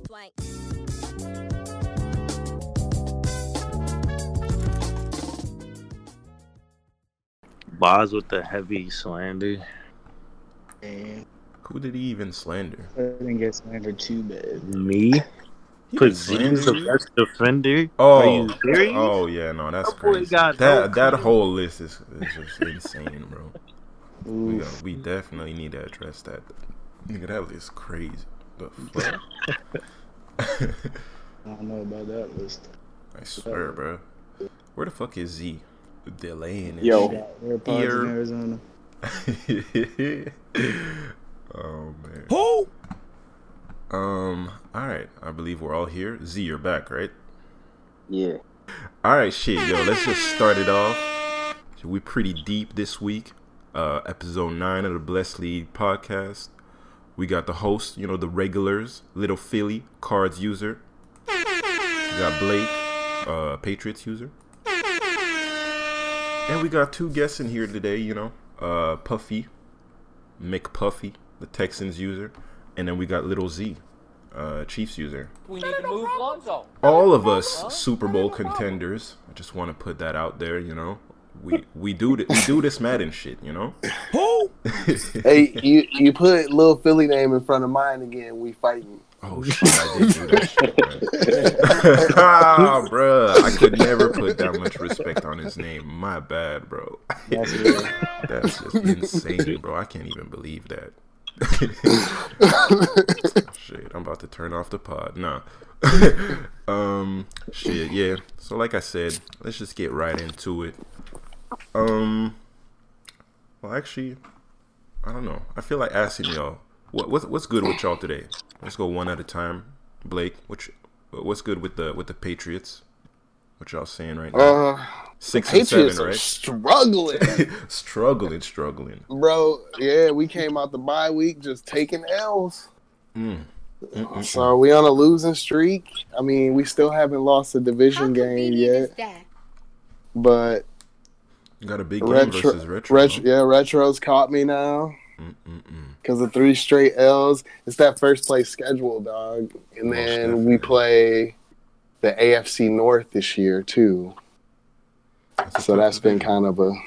Swank. Boz with the heavy slander. And Who did he even slander? I didn't get slandered too bad. Me? He Put didn't Z slander as the you? best defender? Oh, Are you serious? oh yeah, no, that's That boy crazy. got no That clue. whole list is just insane, bro. Oof. We definitely need to address that. Nigga, that list is crazy. The fuck? I don't know about that list. I swear, bro. Where the fuck is Z? Delaying and Yo. shit. AirPods Ear. in Arizona. Oh man. Who? Alright. I believe we're all here. Z, you're back, right? Yeah. Alright, shit, yo, let's just start it off. So we're pretty deep this week. Episode 9 of the Blessed League podcast. We got the host, you know, the regulars, Little Philly, Cards user. We got Blake, Patriots user. And we got two guests in here today, you know. Puffy, McPuffy, the Texans user. And then we got Little Z, Chiefs user. We need to move Lonzo. All of us Super Bowl contenders. I just want to put that out there, you know. We do this Madden shit, you know. Who? Hey, you put Lil Philly name in front of mine again. We fighting. Oh shit, I did do that shit, man. Ah, bruh, I could never put that much respect on his name. My bad, bro. That's real. That's just insane, bro. I can't even believe that. Shit, I'm about to turn off the pod. Nah. Shit, yeah. So like I said, let's just get right into it. Well, actually, I don't know. I feel like asking y'all, what's good with y'all today? Let's go one at a time. Blake, what's good with the Patriots? What y'all saying right now? 6 and 7, Patriots are right? struggling, struggling. bro. Yeah, we came out the bye week just taking L's. So we on a losing streak. I mean, we still haven't lost a division game yet, but Got a big game versus Retro. Retro's caught me now because of 3 straight L's. It's that first place schedule, dog, and Most then definitely. we play the AFC North this year too. So that's been kind of a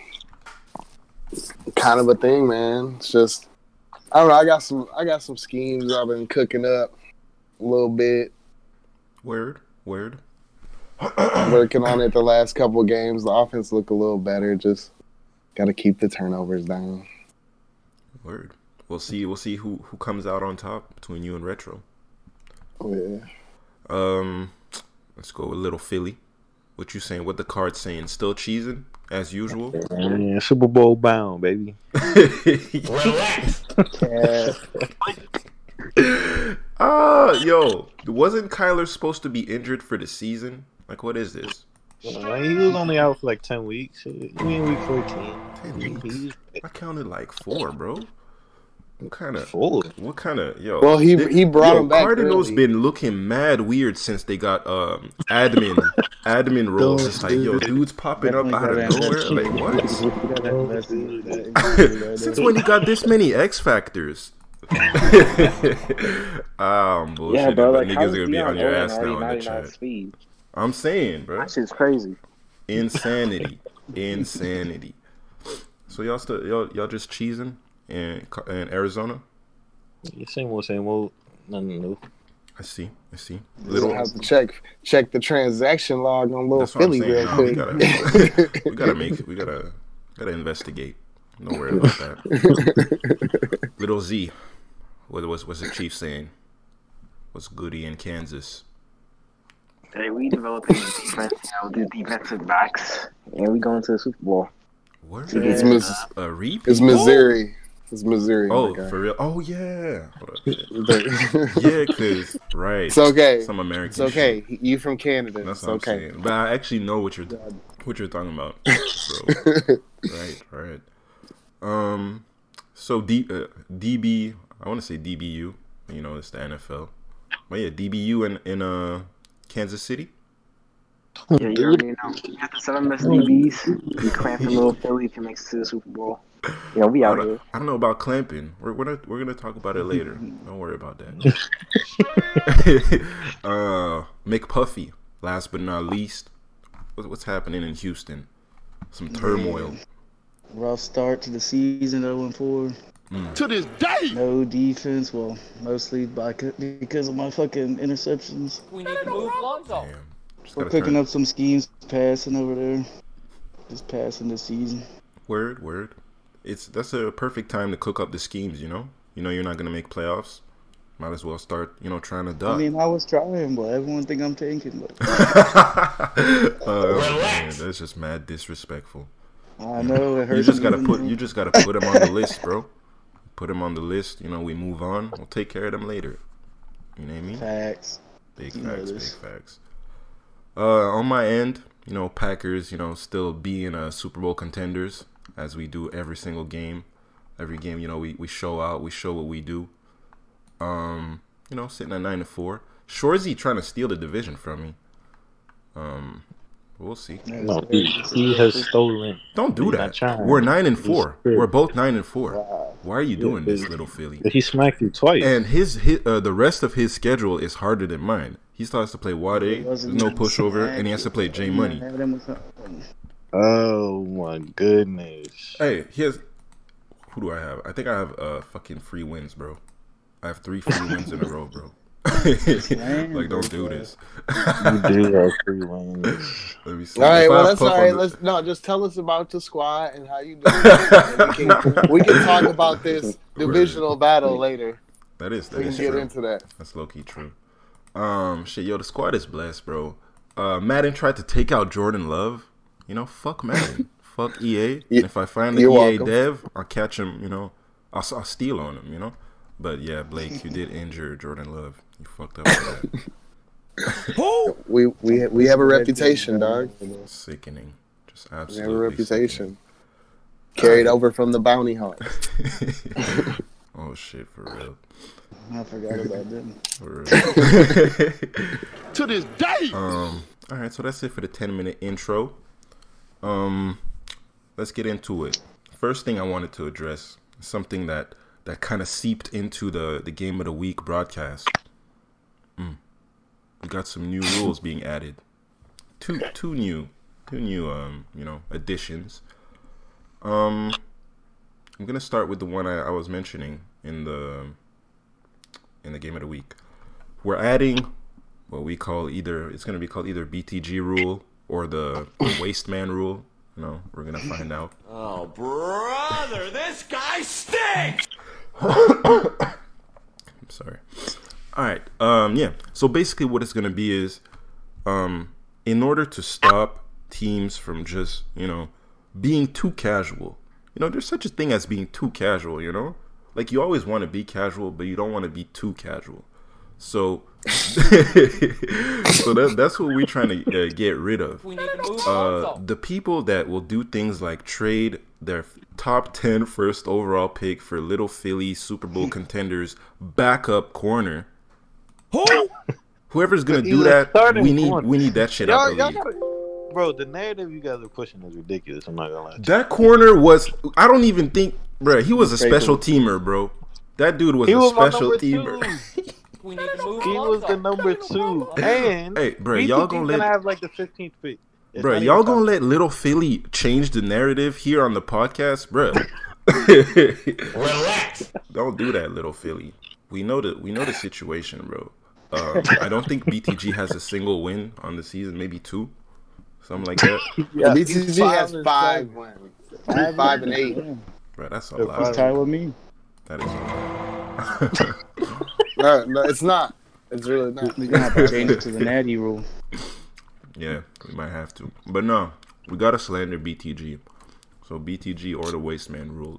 thing, man. It's just, I don't know. I got some schemes I've been cooking up a little bit, Word. working on it the last couple of games. The offense look a little better. Just got to keep the turnovers down. Word. We'll see who comes out on top between you and Retro. Yeah. Let's go with Little Philly. What you saying? What the card's saying? Still cheesing as usual? Yeah, Super Bowl bound, baby. Yo, wasn't Kyler supposed to be injured for the season? Like, what is this? He was only out for like 10 weeks. You mean week 14? 10 weeks? I counted like 4, bro. What kind of? Yo? Well, he brought him back. Cardinals early. been looking mad weird since they got admin roles. It's like, yo, dudes popping up out of nowhere. Like, what? Since when he got this many X Factors? I'm bullshitting, Yeah, bro. but Like, niggas are gonna be on your ass now in the chat. Speed. I'm saying, bro. That shit's crazy. Insanity. So y'all just cheesing in Arizona? Same old. Nothing new. I see. We'll have to check the transaction log on Lil That's what I'm Philly saying. real No, quick. we gotta investigate. Don't worry about that. Little Z, what's the Chiefs saying? What's goody in Kansas? Hey, we developing a defense now with the defensive backs, and we going to the Super Bowl. Where? It's A repeat? It's Missouri. It's Missouri. Oh, my guy. for real? Oh, yeah. Hold up. Yeah, because, right. It's okay. Some American It's okay. shit. You from Canada. That's It's what okay. I'm saying. But I actually know what you're talking about. So, right. So DB, I want to say DBU. You know, it's the NFL. But yeah, DBU in Kansas City. Yeah, you already know. You got the 7 best DBs. You cramp for Little Philly if he makes it to the Super Bowl. Yeah, we out here. I don't know about clamping. We're gonna talk about it later. Don't worry about that. McPuffy. Last but not least, what's happening in Houston? Some turmoil. Rough start to the season, 0-4. To this day. No defense. Well, mostly because of my fucking interceptions. We need to move Lonzo. Damn. Just We're gotta picking up some schemes, passing over there. Just passing this season. Word. That's a perfect time to cook up the schemes. You know you're not gonna make playoffs. Might as well start, trying to duck. I mean, I was trying, but everyone think I'm tanking. But man, that's just mad disrespectful. I know it hurts. You just gotta put him on the list, bro. Put him on the list. We move on. We'll take care of them later. You know what I mean? Facts. Big facts. On my end, Packers, still being Super Bowl contenders as we do every single game. Every game, we show out. We show what we do. Sitting at 9-4. Shorzy trying to steal the division from me. We'll see. No, he has stolen. Don't do that. We're 9-4. We're both 9-4. Why are you doing this, little Philly? He smacked you twice. And the rest of his schedule is harder than mine. He still has to play Wade, no pushover, and he has to play J Money. Oh my goodness. Hey, who do I have? I think I have fucking 3 wins, bro. I have 3 free wins in a row, bro. Like, don't do this. You do have 3 wins. Let me see. All right, well, that's all right. Just tell us about the squad and how you do. We can talk about this divisional battle later. That is get true. Into that. That's low key true. The squad is blessed, bro. Madden tried to take out Jordan Love. Fuck Madden. Fuck EA. And if I find the EA dev, I'll catch him. I'll steal on him. But yeah, Blake, you did injure Jordan Love. You fucked up with that. We have a reputation, dog. Sickening. Just We absolutely have a reputation. Sickening. Carried over from the bounty hunt. Oh shit, for real. I forgot about them. For real. To this day. All right, so that's it for the 10-minute intro. Let's get into it. First thing I wanted to address is something that kind of seeped into the Game of the Week broadcast. We got some new rules being added. Two new additions. I'm gonna start with the one I was mentioning in the Game of the Week. We're adding what we call it's gonna be called either BTG rule or the Waste Man rule. We're gonna find out. Oh, brother, this guy stinks! I'm sorry. All right. Yeah. So basically, what it's gonna be is, in order to stop teams from just being too casual. There's such a thing as being too casual. Like you always want to be casual, but you don't want to be too casual. So, that's what we're trying to get rid of. We need to move on. The people that will do things like trade their top 10 first overall pick for little Philly Super Bowl contenders backup corner. Whoever's gonna do that, we need that shit out the league. Bro, the narrative you guys are pushing is ridiculous. I'm not gonna lie. That corner was, I don't even think, bro. He was a special teamer, bro. That dude was a special teamer. We need to move He was the number 2. And hey, bro, y'all gonna have like the 15th pick. Bro, y'all gonna let little Philly change the narrative here on the podcast, bro? Relax. Don't do that, little Philly. We know the situation, bro. I don't think BTG has a single win on the season, maybe 2, something like that. Yeah, BTG has 5 wins, 5 and 8. Bro, that's a lot. He's tied with me. That is a lot. No, it's not. It's really not. We're gonna have to change it to the natty rule. Yeah, we might have to. But no, we gotta slander BTG. So BTG or the Waste Man rule.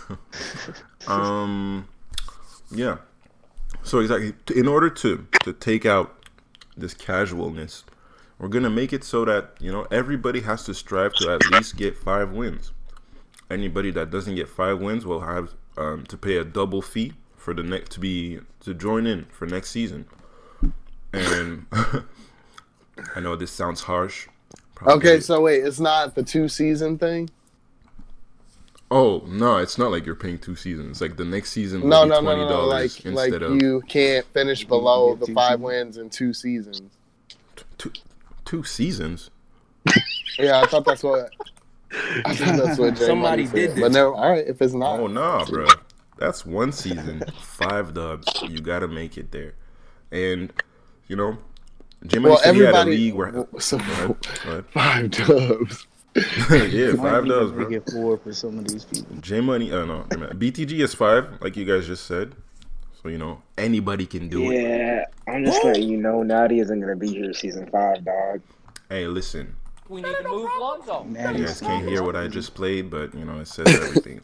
Yeah. So exactly, in order to take out this casualness, we're gonna make it so that everybody has to strive to at least get 5 wins. Anybody that doesn't get 5 wins will have to pay a double fee for the to join in for next season. And I know this sounds harsh. Okay, so wait, it's not the 2-season thing? Oh no, it's not like you're paying 2 seasons. Like the next season will No, be no, $20 no, no. Like instead of you can't finish below the Two 5 seasons. wins in 2 seasons. two seasons. Yeah, I thought that's what. I thought that's what Jay Somebody Money did said. this. But no, all right. If it's not, Oh nah, bro. That's 1 season, 5 dubs. You gotta make it there, and you know, J Money well, said he had a everybody. league where. So, Go ahead, go ahead. 5 dubs. Yeah, Might 5 need dubs, to bro. make it 4 for some of these people. J Money, no, BTG is 5, like you guys just said. So you know, anybody can do it. Yeah, I'm just letting you know, Natty isn't gonna be here season 5, dog. Hey, listen, We need to move Lonzo. you Natty's guys can't not hear what I crazy. just played, but you know, it says everything.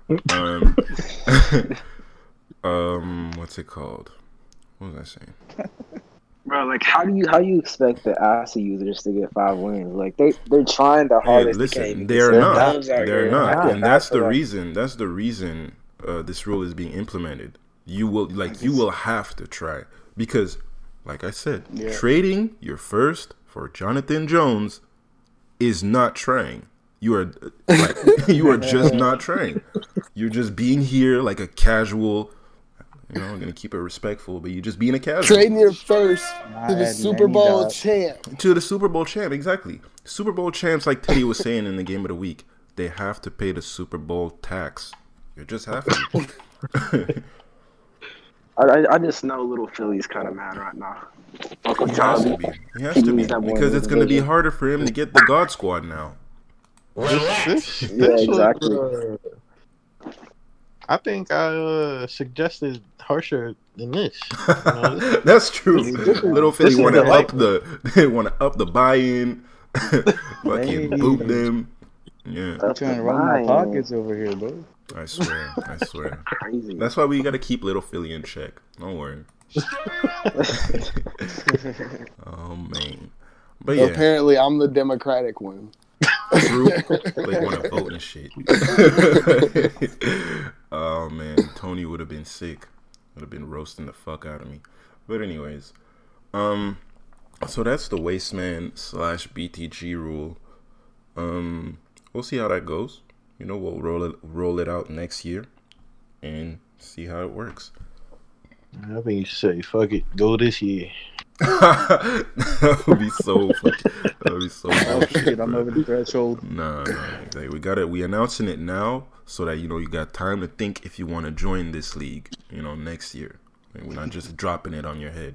What's it called? What was I saying? Bro, like, how do you expect the ASA users to get 5 wins? Like, they're trying the Hey, hardest they listen, can. they're Their not. dubs are They're here. not, Yeah, and that's the what- reason. That's the reason this rule is being implemented. You will have to try because, like I said, trading your first for Jonathan Jones is not trying. You are you are just not trying. You're just being here like a casual. You know, I'm gonna keep it respectful, but you're just being a casual. Trading your first Not to the adding Super any Bowl dots. champ. To the Super Bowl champ, exactly. Super Bowl champs, like Teddy was saying in the game of the week, they have to pay the Super Bowl tax. You just have to. I just know little Philly's kind of mad right now. Uncle He has Charlie. to be. He has to be because it's going to be harder for him to get the God Squad now. This Yeah, was, exactly. I think I suggested harsher than this. You know, this- That's true. Little Philly this is want to the up they want to up the buy-in, fucking boot them. Yeah, I'm trying to run my Fine. pockets over here, bro. I swear, I swear. Crazy. That's why we got to keep Little Philly in check. Don't worry. Oh man, but yeah. Apparently, I'm the Democratic one. True. They want to vote and shit. Oh man, Tony would have been sick. Would have been roasting the fuck out of me. But anyways, so that's the Wasteman / BTG rule. We'll see how that goes. You know, we'll roll it out next year and see how it works. I think you should say, fuck it, go this year. That would be so fucking. That would be so Oh bullshit, shit, I'm bro. over the threshold. No, like, we announcing it now so that you know you got time to think if you want to join this league, you know, next year. Like, we're not just dropping it on your head.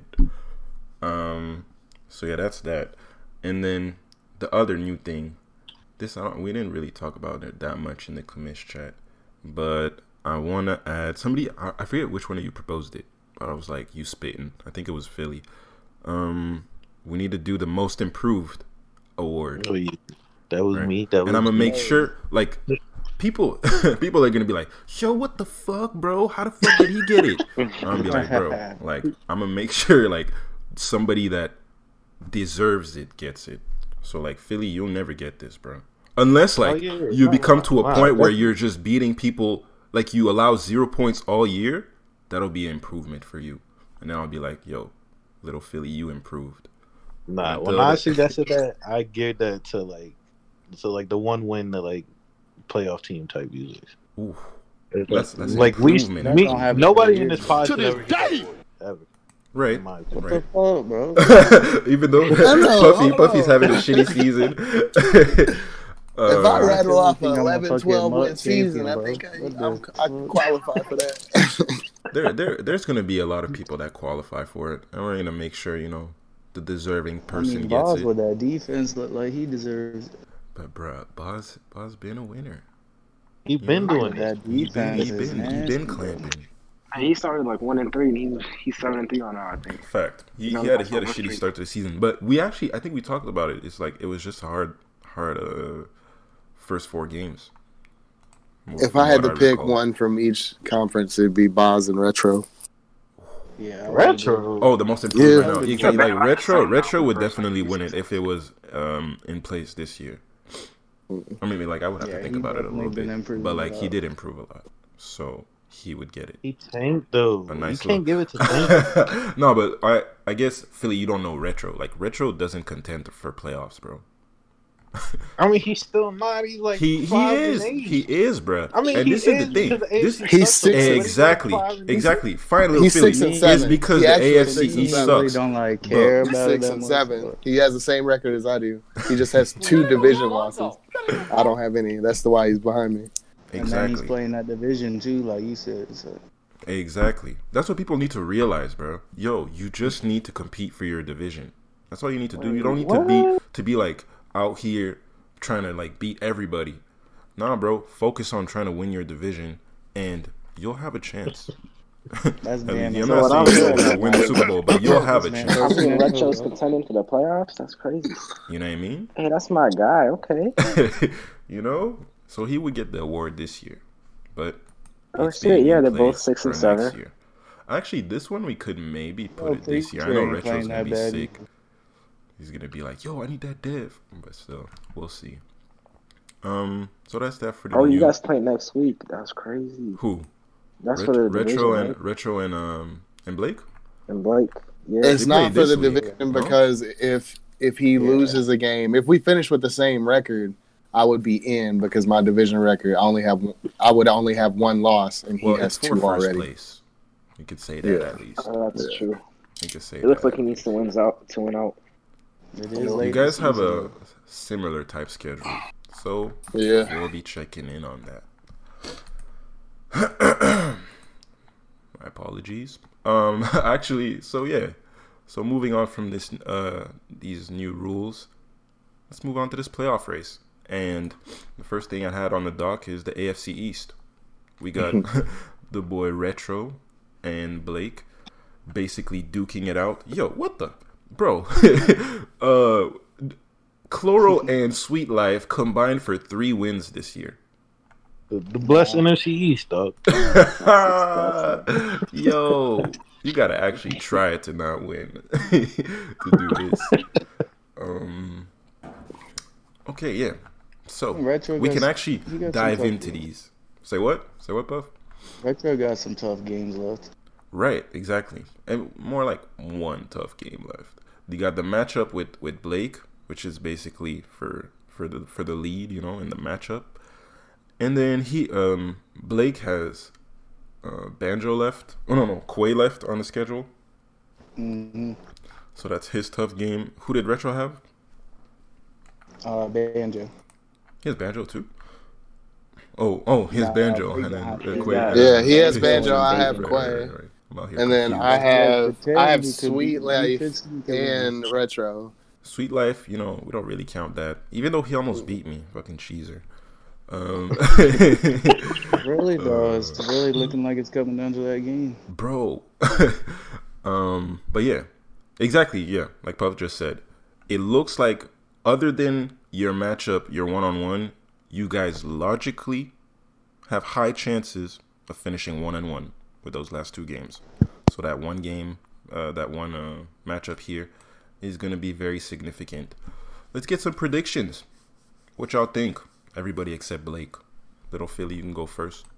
So yeah, that's that. And then the other new thing, we didn't really talk about it that much in the commish chat, but I want to add somebody. I forget which one of you proposed it, but I was like, you spitting. I think it was Philly. We need to do the most improved award. Oh, yeah. That was Right. me. That was And I'm gonna me. make sure, like, people are gonna be like, "Yo, what the fuck, bro? How the fuck did he get it?" I'm gonna be like, "Bro, like, I'm gonna make sure like somebody that deserves it gets it." So like, Philly, you'll never get this, bro, unless like yeah. you become to a Wow. point where you're just beating people, like you allow 0 points all year. That'll be an improvement for you, and then I'll be like, "Yo, little Philly, you improved." Nah, Until when I the- suggested that, I geared that to like the one win to like playoff team type users. Ooh, that's Like we, improvement. That's me, gonna happen nobody every in year. this pod To should this ever get day. that award, ever. Right. In my What opinion. the fuck, bro? Even though know, Puffy's having a shitty season. If I rattle off think an I'm a 11, fucking 12 win mud season, champion, I bro. think What I can qualify for that. there's gonna be a lot of people that qualify for it, and we're gonna make sure you know the deserving I person mean, gets Boz it. with that defense look like he deserves it. But bruh, Boz been a winner. He been doing That that. He defense is been nasty. clamping. And he started like 1-3, and he's 7-3 on now, I think. Fact. He No, had a that's not shitty right. start to the season, but I think we talked about it. It's like it was just a hard first 4 games. If From I had what to pick recall. one from each conference, it'd be Boz and Retro. Yeah, I Retro. Oh, the most improved Yeah. right now. You can, like retro would definitely win it if it was in place this year. I mean, like I would have Yeah, to think he about it a little definitely been bit, improving but a like he lot. did improve a lot, so he would get it. He tanked though. A nice you can't give it to Tank. No, but I guess Philly, you don't know retro. Like retro doesn't contend for playoffs, bro. I mean, he's still not. He's like He 5 is. and 8. He is, bruh. I mean, and he this is the is thing. because the This, AFC he's sucks, 6 but and- he's like 5 and 8. exactly. Fine, little He's Philly. 6 and It's 7. because He the actually is AFC 6 and East 7. really sucks. don't like care He's about it 6 that and much, 7. but- He has the same record as I do. He just has 2 division losses. I don't have any. That's the why he's behind me. And then he's Exactly. playing that division too, like you said. So. Exactly. That's what people need to realize, bro. Yo, you just need to compete for your division. That's all you need to do. You don't need to be like out here trying to like beat everybody. Nah, bro. Focus on trying to win your division, and you'll have a chance. That's I mean, damn. I'm So not what I'm saying you're saying- gonna win the Super Bowl, but you'll have a Man, chance. I mean, Yeah. Retro's contending for the playoffs. That's crazy. You know what I mean? Hey, that's my guy. Okay. You know, so he would get the award this year, but Oh, it's shit, being yeah, in they're both place 6 and for 7. next year. Actually, this one we could maybe put Oh, it this year. I know Patriots ain't Retro's playing gonna that be bad sick. either. He's gonna be like, "Yo, I need that dev," but still, we'll see. So that's that for the Oh, new. you guys play next week. That's crazy. Who? That's for the Retro division, and Retro and Blake. and Blake. Yeah. It's They play not for this the week, division no? because if he loses a game, if we finish with the same record, I would be in because my division record I would only have 1 loss and he Well, has it's for 2 first already. place. You could say that Yeah. at least. Oh, that's true. You could say It looks that. like he needs to win out. It is You late guys in have the a season, similar type schedule, so Yeah. we'll be checking in on that. My apologies. Actually, so yeah. So moving on from this, these new rules, let's move on to this playoff race. And the first thing I had on the dock is the AFC East. We got the boy Retro and Blake basically duking it out. Yo, what the, bro? Chloro and Sweet Life combined for 3 wins this year. The blessed NFC East, dog. Yo, you gotta actually try it to not win to do this. Okay, yeah. So Retro we got can some- actually he got some dive tough into games. these. Say what? Say what, Buff? Retro got some tough games left. Right, exactly. And more like one tough game left. You got the matchup with Blake, which is basically for the lead, you know, in the matchup. And then Blake has Banjo left. Oh no, Quay left on the schedule. Mm-hmm. So that's his tough game. Who did Retro have? Banjo. He has Banjo too. Oh, he has Nah, Banjo, Quay and then got- Quay. Yeah, he has Right, Banjo, I have right, Quay. right. I'm out here And then confused. I have Pretend you could Sweet be Life defensive, and Retro. Sweet Life, you know, we don't really count that. Even though he almost beat me, fucking cheeser. Really though, it's really looking like it's coming down to that game. Bro. But yeah, exactly. Yeah, like Puff just said, it looks like other than your matchup, your one-on-one, you guys logically have high chances of finishing 1-1 with those last 2 games. So that one game, that one matchup here is going to be very significant. Let's get some predictions. What y'all think? Everybody except Blake. Little Philly, you can go first.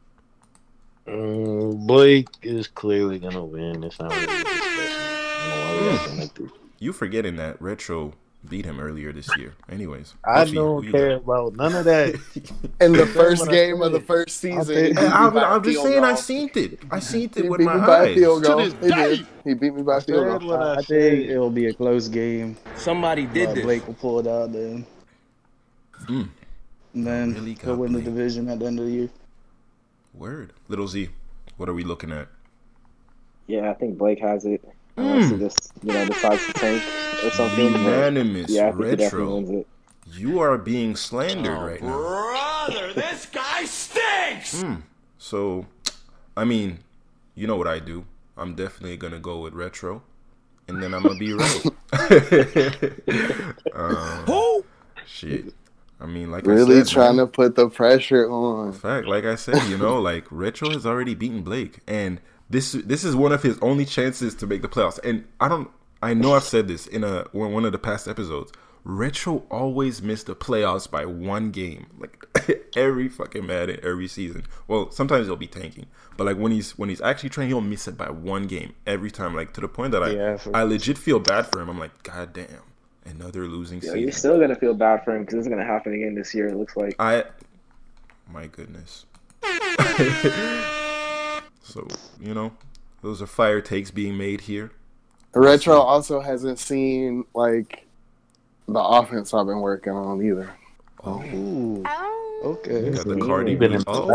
Blake is clearly gonna win. It's not really a discussion. I don't know why we acting like this. You forgetting that Retro beat him earlier this year. Anyways. I Puffy, don't who you care got? about none of that. In the That's first what I game of the said. first season, I'll he take- beat me by a I'm just field saying I goal. seen it. I seen He it with beat my me by a eyes. field goal. To this He did. day. He beat me by a field Said goal. what I I think said. it'll be a close game. Somebody did this. Blake will pull it out then. Mm. And then Really got he'll win the Blake. division at the end of the year. Word. Little Z, what are we looking at? Yeah, I think Blake has it. Unless he just, decides to tank or something. but Unanimous Yeah, I think he definitely Retro. wins it. You are being slandered right now. Brother, this guy stinks! So, I mean, you know what I do. I'm definitely going to go with Retro. And then I'm going to be right. Who? Shit. I mean, like Really I said, trying man, to put the pressure on. fact, like I said, like Retro has already beaten Blake, and this is one of his only chances to make the playoffs. And I know I've said this in one of the past episodes. Retro always missed the playoffs by 1 game, like every fucking Madden, every season. Well, sometimes he'll be tanking, but like when he's actually trying, he'll miss it by 1 game every time. Like to the point that Yeah, I legit feel bad for him. I'm like, God damn. Another losing Yo, season. you're still gonna feel bad for him because it's gonna happen again this year. It looks like. My goodness. So, you know, those are fire takes being made here. Retro also hasn't seen like the offense I've been working on either. Oh, Ooh. Okay. you got the Yeah. Cardi You've been B. in Oh.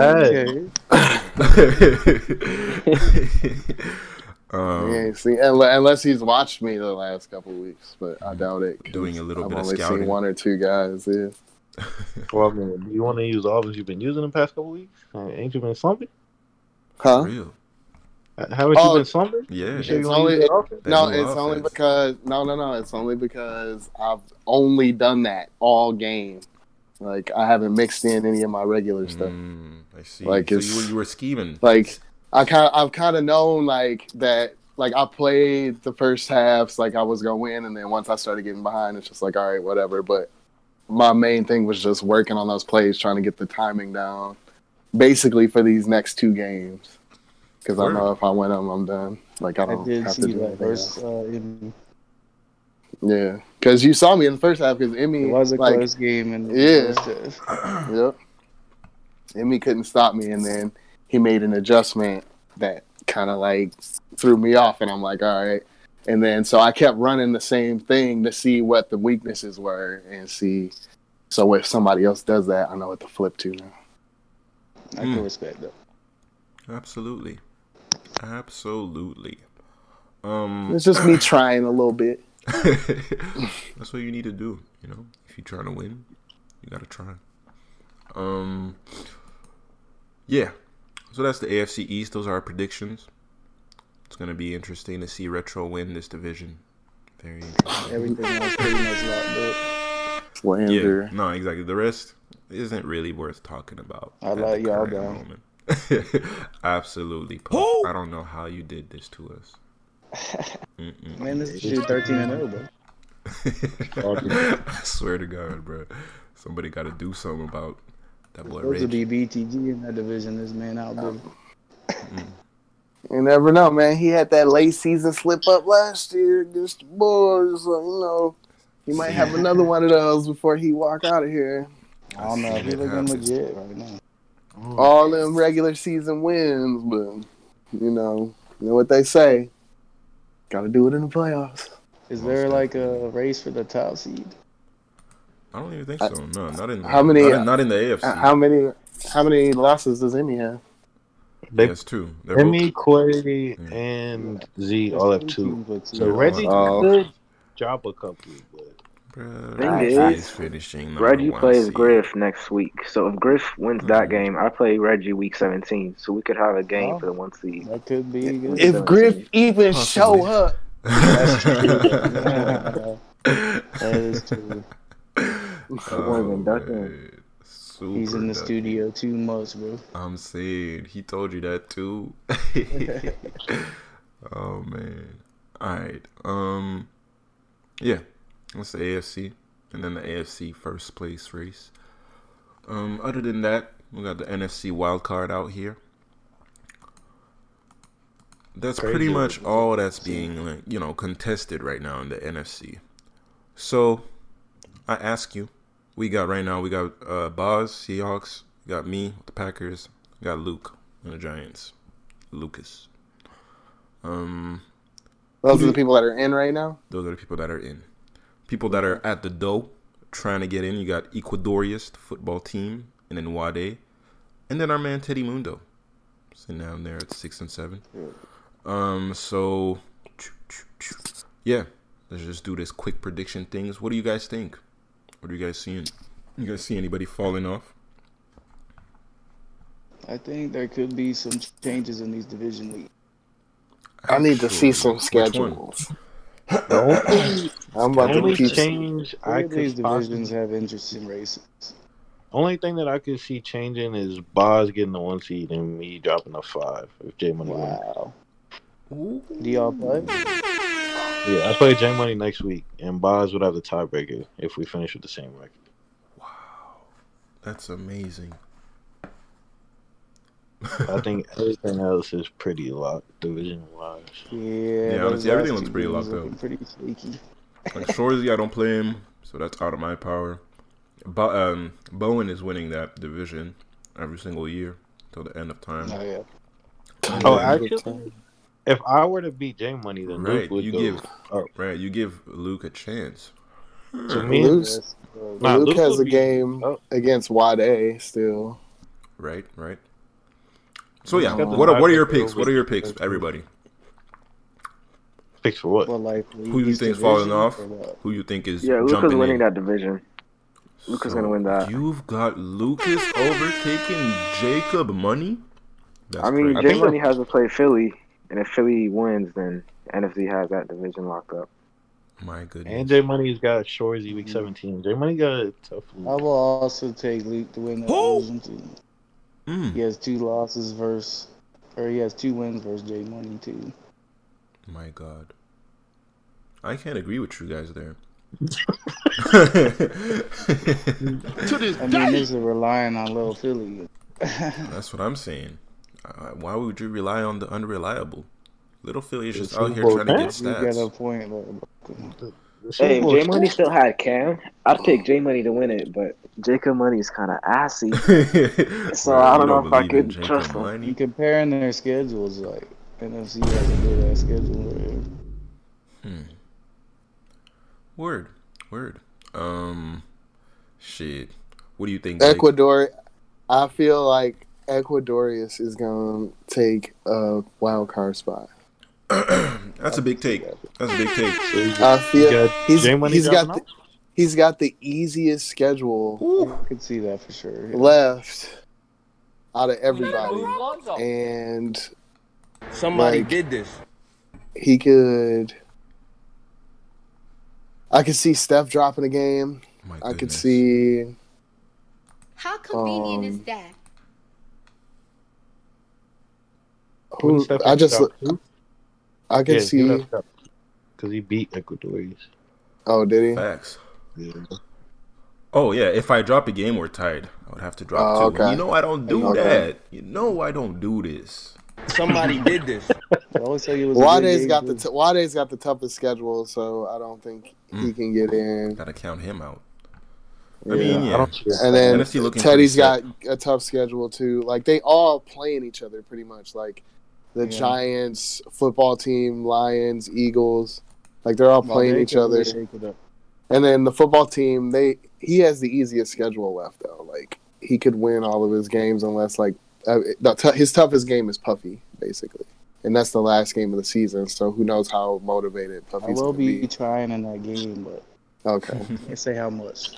Okay. Yeah, see, unless he's watched me the last couple of weeks, but I doubt it. 'cause Doing a little I've bit of only scouting. seen one or two guys. Yeah. Well, I mean, do you want to use the offense you've been using the past couple weeks? Ain't you been slumping? Huh? Real. How have you been slumping? Yeah. You sure you It's want to only use the offense? no. That new It's only offense. because no. It's only because I've only done that all game. Like I haven't mixed in any of my regular stuff. I see. Like, so it's- you were scheming. Like I've kind of known like that. Like I played the first halves like I was gonna win, and then once I started getting behind, it's just like all right, whatever. But my main thing was just working on those plays, trying to get the timing down, basically for these next two games. Because I know if I win them, I'm done. Like I I don't did have to see do that anything else. versus Yeah, because you saw me in the first half. Because Emmy it was a like, close game and Yeah. Yep. Emmy couldn't stop me, and then he made an adjustment that kind of like threw me off, and I'm like, all right. And then so I kept running the same thing to see what the weaknesses were and see. So if somebody else does that, I know what to flip to now. I can respect that. Absolutely. It's just me trying a little bit. That's what you need to do, you know. If you're trying to win, you gotta try. Yeah. So that's the AFC East. Those are our predictions. It's gonna be interesting to see Retro win this division. Very interesting. Everything else pretty much locked up. Slander. Yeah. No, exactly. The rest isn't really worth talking about. I at let the y'all current down. moment. Absolutely, Puff. I don't know how you did this to us. Man, this dude 13-0, bro. I swear to God, bro. Somebody got to do something about that boy Supposed to Reggie. be BTG in that division. This man out there. You never know, man. He had that late season slip up last year against the Bulls. So, you know, he might have another one of those before he walk out of here. I don't know if he's looking legit right now. All them regular season wins, but you know what they say. Got to do it in the playoffs. Is there like a race for the top seed? I don't even think so. No, not in. How many- Not in the AFC. How many losses does Emmy have? Yes, two. They're Emmy, both- Quay, and Z all have two. So Reggie Oh. could drop a couple, but Bruh, Thing Reggie is, is finishing. number Reggie one plays seed. Griff next week. So if Griff wins that game, I play Reggie week 17. So we could have a game Oh. for the 1 seed. That could be good. If Griff even Possibly. show up, That's true. That is true. Morgan, duck in. man. Super He's in the duck. studio too much, bro. I'm saying he told you that too. Oh man. Alright. Yeah. That's the AFC. And then the AFC first place race. Other than that, we got the NFC wild card out here. That's pretty much all that's being like, contested right now in the NFC. So I ask you, we got Boz, Seahawks, we got me, the Packers, we got Luke and the Giants. Lucas. those are the people that are in right now. Those are the people that are in. People that are at the dough trying to get in. You got Ecuadorius, the football team, and then Wade. And then our man Teddy Mundo. Sitting down there at 6 and 7. So yeah. Let's just do this quick prediction things. What do you guys think? What are you guys seeing? You guys see anybody falling off? I think there could be some changes in these division leagues. I need to see Actually, some which one? schedules. the I'm about to only keep. change All I of these could divisions possibly, have interesting races. only thing that I could see changing is Boz getting the 1 seed and me dropping a 5 if J Money wins. Wow. Do y'all play? Yeah, I play J Money next week, and Boz would have the tiebreaker if we finish with the same record. Wow. That's amazing. I think everything else is pretty locked division wise. Yeah. Yeah, those honestly, everything last looks two pretty games locked looking up. Pretty shaky. Like Shorzy, I don't play him, so that's out of my power. But Bowen is winning that division every single year till the end of time. Oh yeah. Oh, actually, if I were to beat J Money, then Right, Luke would go. you give Luke a chance. To me, Luke's, Nah, Luke Luke has would a be- game against Wade still. Right. So yeah, got the what are your tiebreaker picks? What are your with- picks, everybody? Picks for what? But like, Who you East think's falling Division off? or what? Who you think is Yeah, Luca's jumping winning in? that division. Luca's gonna win that. You've got Lucas overtaking Jacob Money. That's I mean, crazy. J Money has to play Philly, and if Philly wins, then NFC has that division locked up. My goodness. And J Money's got Shorzy week 17. J Money got a tough I week. will also take Luke to win that division too. Mm, He has 2 losses he has 2 wins versus J Money too. my God. I can't agree with you guys there. To this I mean, day. this is relying on Little Philly. That's what I'm saying. Why would you rely on the unreliable? Little Philly is just It's out here simple, trying to get You got a stats. point there. Hey, if J Money still had Cam, I'd pick J Money to win it, but Jacob Money is kind of assy. So I don't know if I could trust him. You comparing their schedules, like NFC has a good ass schedule. Right? Word. Shit. What do you think, Jake? Ecuador, I feel like Ecuadorius is gonna take a wild card spot. That's a big take. That's a big take. I feel got J-Money he's got dropping he's got the easiest schedule I could see that for sure. Yeah. left out of everybody, and Somebody Like- did this. he could. I could see Steph dropping a game. My I could goodness. see. How convenient is Um, that? Who, I just. I could see. because he beat Ecuadorians. Oh, did he? Facts. Yeah. Oh yeah, if I drop a game, we're tied. I would have to drop two. okay. You know I don't do Okay. that. You know I don't do this. Somebody did this. I always say it was a good Wade's game, got too. Wade's got the toughest schedule, so I don't think he can get in. Gotta count him out. Yeah. I mean, yeah. I don't care. And then NFC looking Teddy's pretty got a tough schedule too. Like they all playing each other pretty much. Like the Yeah. Giants, football team, Lions, Eagles. Like they're all Well, playing they each could other. really shake it up. And then the football team, he has the easiest schedule left though. Like he could win all of his games unless like his toughest game is Puffy basically, and that's the last game of the season. So who knows how motivated I Puffy's will gonna be be. trying in that game, but Okay, can't say how much.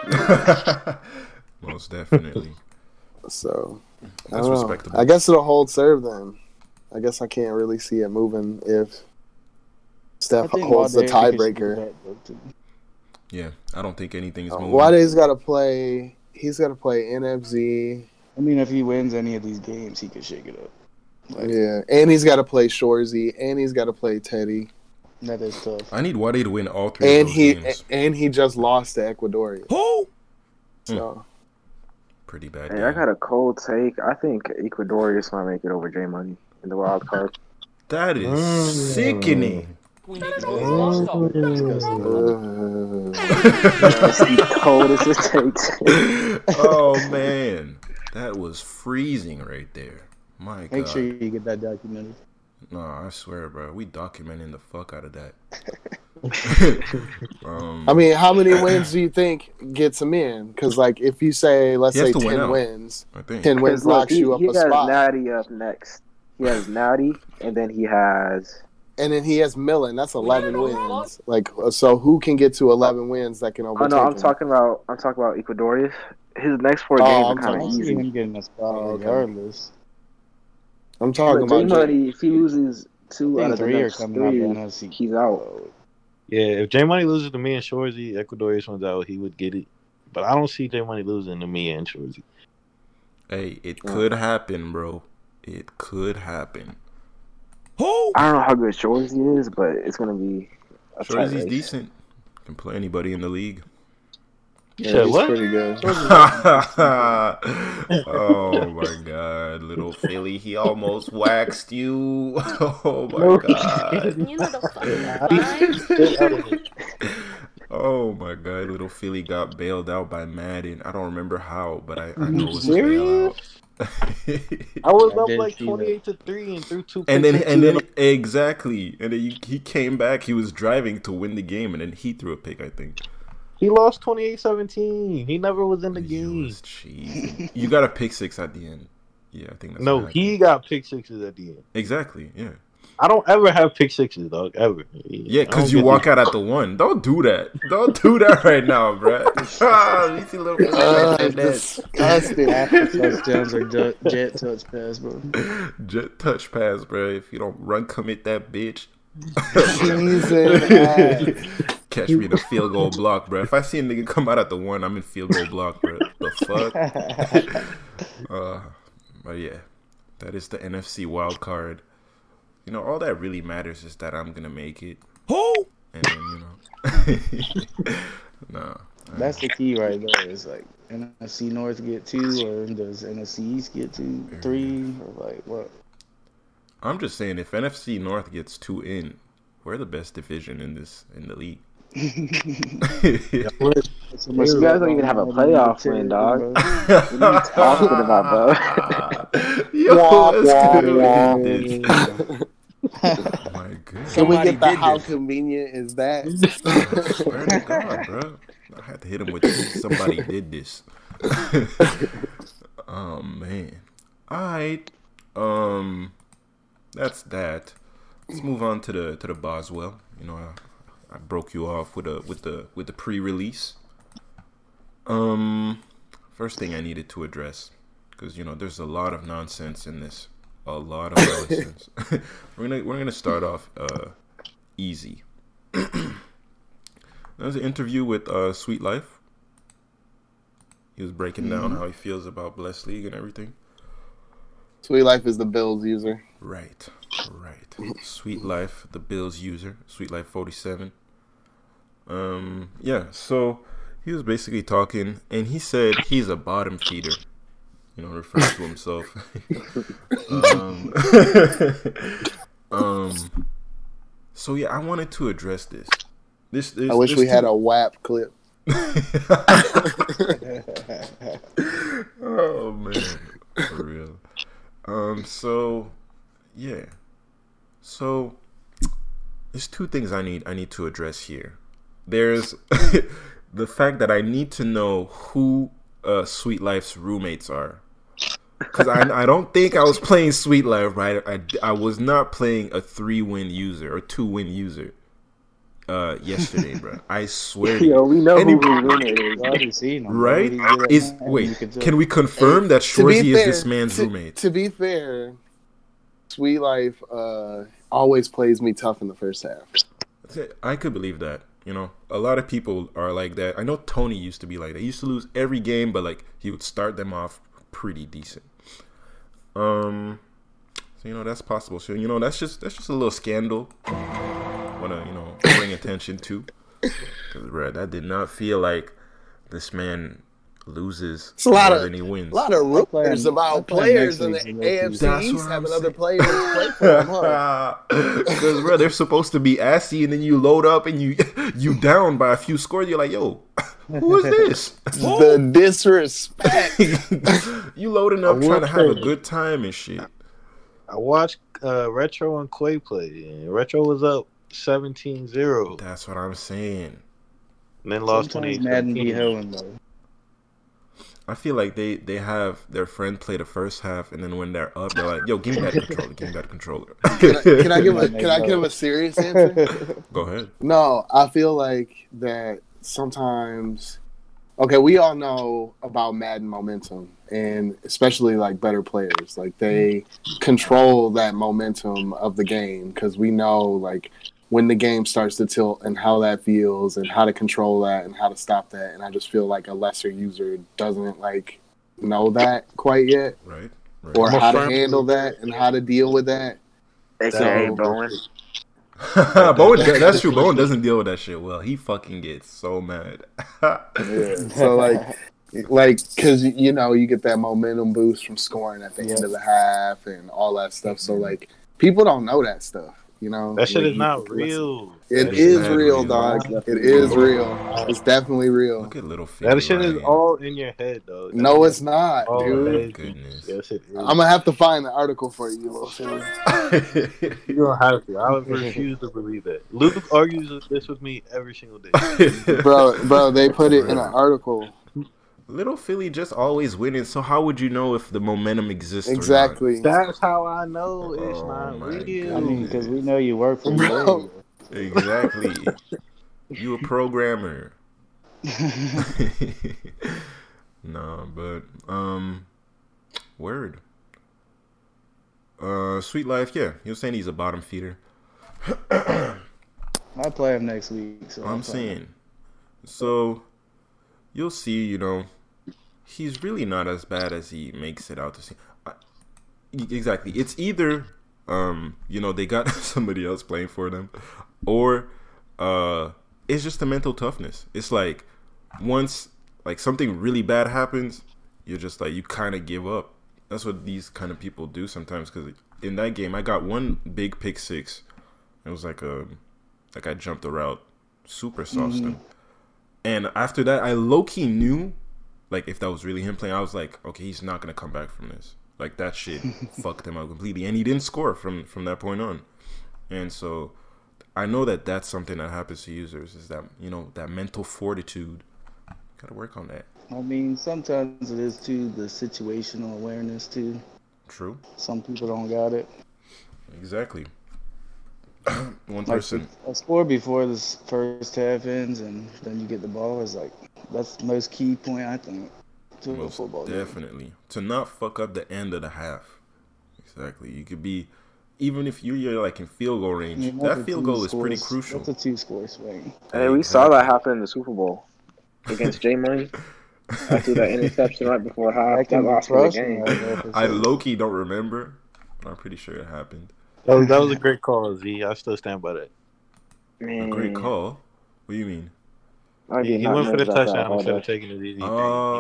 Most definitely. so I That's don't know. respectable. I guess it'll hold serve then. I guess I can't really see it moving if Steph holds the Wade could tiebreaker. do that, though, too. Yeah, I don't think anything's moving. Wade's got to play. He's got to play NFZ. I mean, if he wins any of these games, he could shake it up. Like, Yeah, and he's got to play Shorzy, and he's got to play Teddy, that is tough. I need Wade to win all three and of those games. he just lost to Ecuadorian. Who? So Pretty bad. Hey, I game. got a cold take. I think Ecuadorius might make it over J Money in the wild card. That is sickening. That's the coldest it takes. Oh man, that was freezing right there. My God. Make sure you get that documented. No, I swear, bro. We documenting the fuck out of that. I mean, how many wins do you think gets him in? Because like, if you say, let's He has say to win 10 out. wins, I think. 10 wins Look, locks you up he a has spot, Natty up next. He has Natty, and then he has. and then he has Millen. That's 11 wins. Like, so who can get to 11 wins that can Oh overtake no, I'm him? talking about Ecuadorius. His next 4 Oh, games I'm are kind I of see easy. him getting a spot okay. regardless. I'm talking But J about Money, if he loses I 2 out think of the 3 are next coming out of 3, the NFC. he's out. Yeah, if J Money loses to me and Shorzy, Ecuadorians one's out, he would get it. But I don't see J Money losing to me and Shorzy. Hey, it could happen, bro. It could happen. Who? I don't know how good Shorzy is, but it's gonna be a tight Shorty's race. decent. Can play anybody in the league. You Yeah, said he's what? pretty good. Oh my God, little Philly, he almost waxed you. Oh my God. You know the fucking vibes. Oh my god, little Philly got bailed out by Madden. I don't remember how, but I know it was a bailout. I was up like 28-3 and threw 2 and then exactly, and then he came back. He was driving to win the game, and then he threw a pick. I think he lost 28-17. He never was in the game. Jeez, you got a pick 6 at the end. Yeah, I think that's no. He got pick 6s at the end. Exactly. Yeah. I don't ever have pick 6s, dog. Ever. Yeah, because you walk out at the 1. Don't do that. Don't do that right now, bro. You see little disgusting. Touchdowns or jet touch pass, bro. Jet touch pass, bro. If you don't run commit that bitch. Catch me in a field goal block, bro. If I see a nigga come out at the 1, I'm in field goal block, bro. The fuck? But yeah, that is the NFC wild card. You know, all that really matters is that I'm gonna make it. Who? And then, you know, no. That's the key right there. It's like NFC North get 2, or does NFC East get 2, 3, or like what? I'm just saying, if NFC North gets 2 in, we're the best division in the league. You guys don't even have a playoff win, dog. What are you talking about, bro? Yo, let's go. Oh my god. Can we get the how convenient is that? I swear to God, bro. I had to hit him with somebody did this. Oh man. Alright. That's that. Let's move on to the Boswell. You know, I broke you off with the pre-release. First thing I needed to address, because you know there's a lot of nonsense in this. A lot of nonsense. We're gonna start off easy. There's an interview with Sweet Life. He was breaking down how he feels about Blessed League and everything. Sweet Life is the Bills user. Right. Sweet Life, the Bills user. Sweet Life 47. Yeah. So he was basically talking, and he said he's a bottom feeder. You know, referring to himself. So yeah, I wanted to address this. I wish we had a WAP clip. Oh man, for real. So yeah, so there's 2 things I need to address here. There's the fact that I need to know who Sweet Life's roommates are, because I don't think I was playing Sweet Life, right? I was not playing a 3-win user or 2-win user yesterday, bro. I swear to you. Yo, we know who his roommate is. I already seen him. Right? Can we confirm that Shorzy is this man's roommate? To be fair, Sweet Life always plays me tough in the first half. I could believe that. You know, a lot of people are like that. I know Tony used to be like that. He used to lose every game, but like he would start them off pretty decent. So you know that's possible. So you know that's just a little scandal. Wanna bring attention to, because that did not feel like this man loses more than he wins. A lot of rumors about players in the AFC East having other players play for them, huh? Because bro, they're supposed to be assy, and then you load up and you down by a few scores. You're like, yo, who is this? The disrespect. You loading up trying to have a good time and shit. I watched Retro and Quay play, and Retro was up 17-0. That's what I'm saying. And then lost 28-17. I feel like they have their friend play the first half, and then when they're up, they're like, "Yo, give me that controller." Can I give a serious answer? Go ahead. No, I feel like that sometimes. Okay, we all know about Madden momentum, and especially like better players, like they control that momentum of the game, because we know like when the game starts to tilt and how that feels and how to control that and how to stop that. And I just feel like a lesser user doesn't like know that quite yet. Right. Or how to handle that and how to deal with that. AKA Bowen. Bowen, that's true. Bowen doesn't deal with that shit well. He fucking gets so mad. Yeah. So like, cause you know, you get that momentum boost from scoring at the end of the half and all that stuff. So like people don't know that stuff. You know, That shit like, is not real. It That is is real, real. dog. It is real. It's definitely real. Look at little Philly. That shit is lying. all in your head, though. No, it's not, Oh, dude. Goodness. Yes, it is. I'm gonna have to find the article for you, little Philly. You don't have to. I would refuse to believe that. Luke argues this with me every single day. Bro, they put it in an article. Little Philly just always winning, so how would you know if the momentum exists Exactly. That's how I know it's Oh, not my real. I mean, because we know you work for Bro. the or not? Exactly. You a programmer. No, but word. Sweet Life, yeah. You're saying he's a bottom feeder. I play him next week. So I'm saying. So you'll see, you know, he's really not as bad as he makes it out to seem. Exactly. It's either you know, they got somebody else playing for them, or it's just the mental toughness. It's like once like something really bad happens, you're just like you kind of give up. That's what these kind of people do sometimes. Because in that game, I got one big pick six. It was like I jumped a route, super sauced him. And after that, I low-key knew, like, if that was really him playing, I was like, okay, he's not going to come back from this. Like, that shit fucked him up completely. And he didn't score from that point on. And so I know that that's something that happens to users, is that, you know, that mental fortitude. Got to work on that. I mean, sometimes it is, too, the situational awareness, too. True. Some people don't got it. Exactly. One Like, person. a score before this first half ends, and then you get the ball is like, that's the most key point, I think, to a Most football game. definitely. To not fuck up the end of the half. Exactly. You could be, even if you're like in field goal range, I mean, that's that a field goal is pretty two-score- crucial. That's a 2-score swing. Hey, we saw that happen in the Super Bowl against J Money. I threw that interception right before half. That lost me the game. I low-key don't remember, but I'm pretty sure it happened. That was a great call, Z. I still stand by that. A great call? What do you mean? He went for the touchdown instead of taking the easy thing.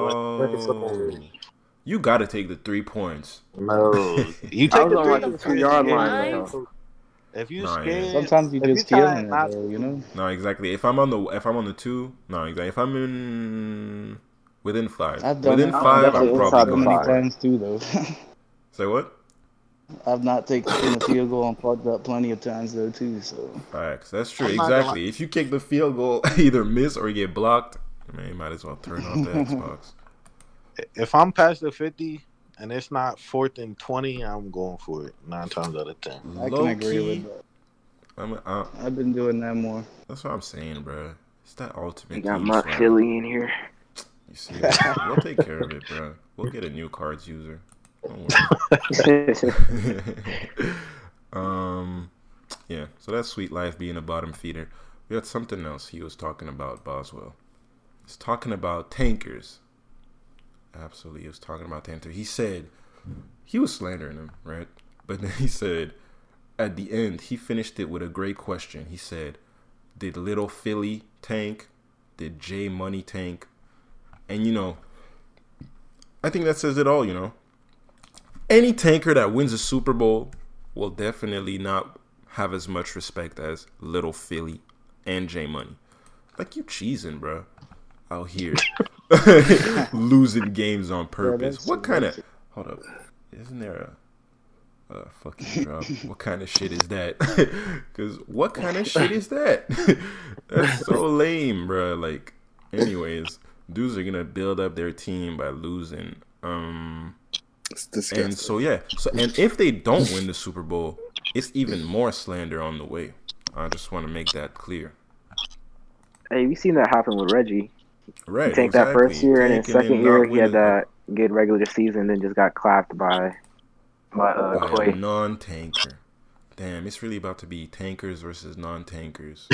Oh. You got to take the 3 points. No. You I take was the on like the 2-yard line. though. If you Nah, scared, yeah. Sometimes you if just you feel trying it, not though, you know? No, exactly. If I'm on the 2, no, exactly. If I'm in within 5. I've done Within it. 5, I'm definitely probably inside the going Many five. for it. times, too, though. Say what? I've not taken the field goal and fucked up plenty of times, though, too, so. Facts. That's true. I'm not gonna Exactly. If you kick the field goal, either miss or get blocked, man, you might as well turn off the Xbox. if I'm past the 50 and it's not 4th and 20, I'm going for it 9 times out of 10. I can agree with that. I've been doing that more. That's what I'm saying, bro. It's that ultimate. You got team Mark swag. Philly in here. You see, we'll take care of it, bro. We'll get a new cards user. Don't worry. Yeah. So that's Sweet Life being a bottom feeder. We had something else he was talking about, Boswell. He's talking about tankers. Absolutely, he was talking about tankers. He said he was slandering him, right? But then he said at the end he finished it with a great question. He said, "Did Little Philly tank? Did J Money tank?" And you know, I think that says it all. You know, any tanker that wins a Super Bowl will definitely not have as much respect as Little Philly and J Money. Like, you cheesing, bro, out here losing games on purpose. What kind of? Hold up, isn't there a fucking drop? What kind of shit is that? Because what kind of shit is that? That's so lame, bro. Like, anyways, dudes are gonna build up their team by losing. It's disgusting. And so yeah, and if they don't win the Super Bowl, it's even more slander on the way. I just want to make that clear. Hey, we seen that happen with Reggie. Right. He tanked that first year, and his second year he had that good regular season, then just got clapped by a Clay. non-tanker. Damn, it's really about to be tankers versus non-tankers.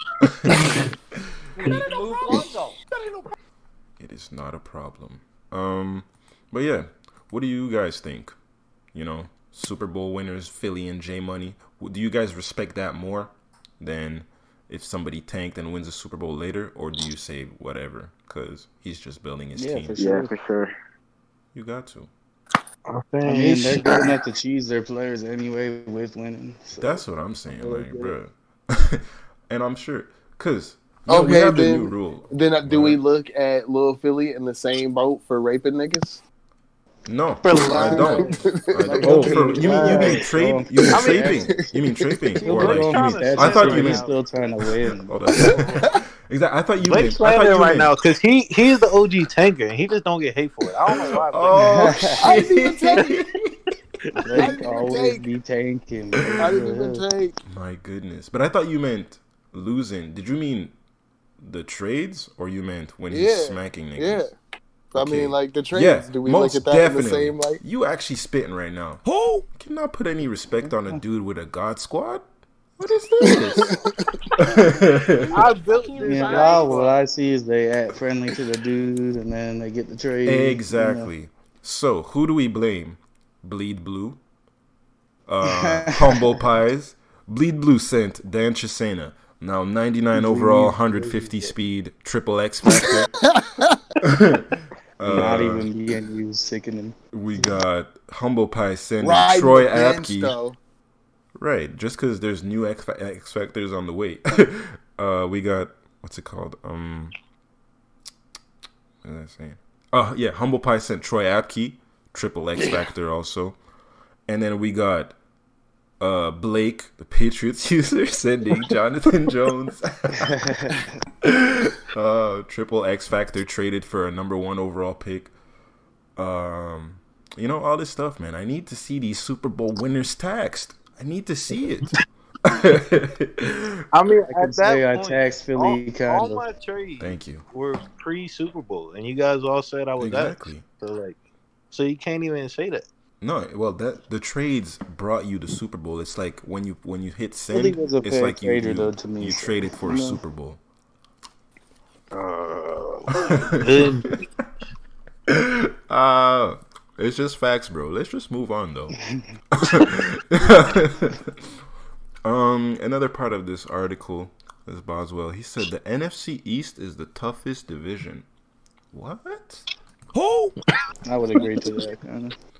It is not a problem. But yeah, what do you guys think? You know, Super Bowl winners, Philly and J Money. Do you guys respect that more than if somebody tanked and wins a Super Bowl later, or do you say whatever because he's just building his team? Yeah, for sure. You got to. I mean, they're good enough to choose their players anyway with winning. So. That's what I'm saying, like, bro. And I'm sure, because we have the new rule. Then do we look at Lil Philly in the same boat for raping niggas? No, I don't. You mean traping? You mean traping? Or like, I thought you meant still trying to win. Exactly. I thought you Blake's playing right now because he's the OG tanker and he just don't get hate for it. I don't know why. Oh shit! Blake always be tanking. I didn't even tank. My goodness, but I thought you meant losing. Did you mean the trades, or you meant when he's smacking niggas? Yeah. I mean, like the trades. Yeah, do we look at that definitely. in the same light? You actually spitting right now. Who cannot put any respect on a dude with a God Squad? What is this? I built this. Yeah, what I see is they act friendly to the dude, and then they get the trade. Exactly. You know. So who do we blame? Bleed Blue, Humble Pies. Bleed Blue sent Dan Chisena. Now 99 overall, 150 speed, triple X factor. Not even being used, sickening. We got Humble Pie sending Troy Apke. Right, just because there's new X Factors on the way. We got, what's it called? What was I saying? Oh, yeah, Humble Pie sent Troy Apke, triple X Factor also. And then we got Blake, the Patriots user, sending Jonathan Jones. Triple X Factor traded for a #1 overall pick. You know, all this stuff, man. I need to see these Super Bowl winners taxed. I need to see it. I mean, I can say I taxed Philly all my trades Thank you. were pre-Super Bowl, and you guys all said I was exactly. So you can't even say that. No, well, the trades brought you the Super Bowl. It's like when you hit send, it's like you traded for a Super Bowl. It's just facts, bro. Let's just move on, though. Another part of this article is Boswell. He said the NFC East is the toughest division. What? Who? I would agree to that, kind of.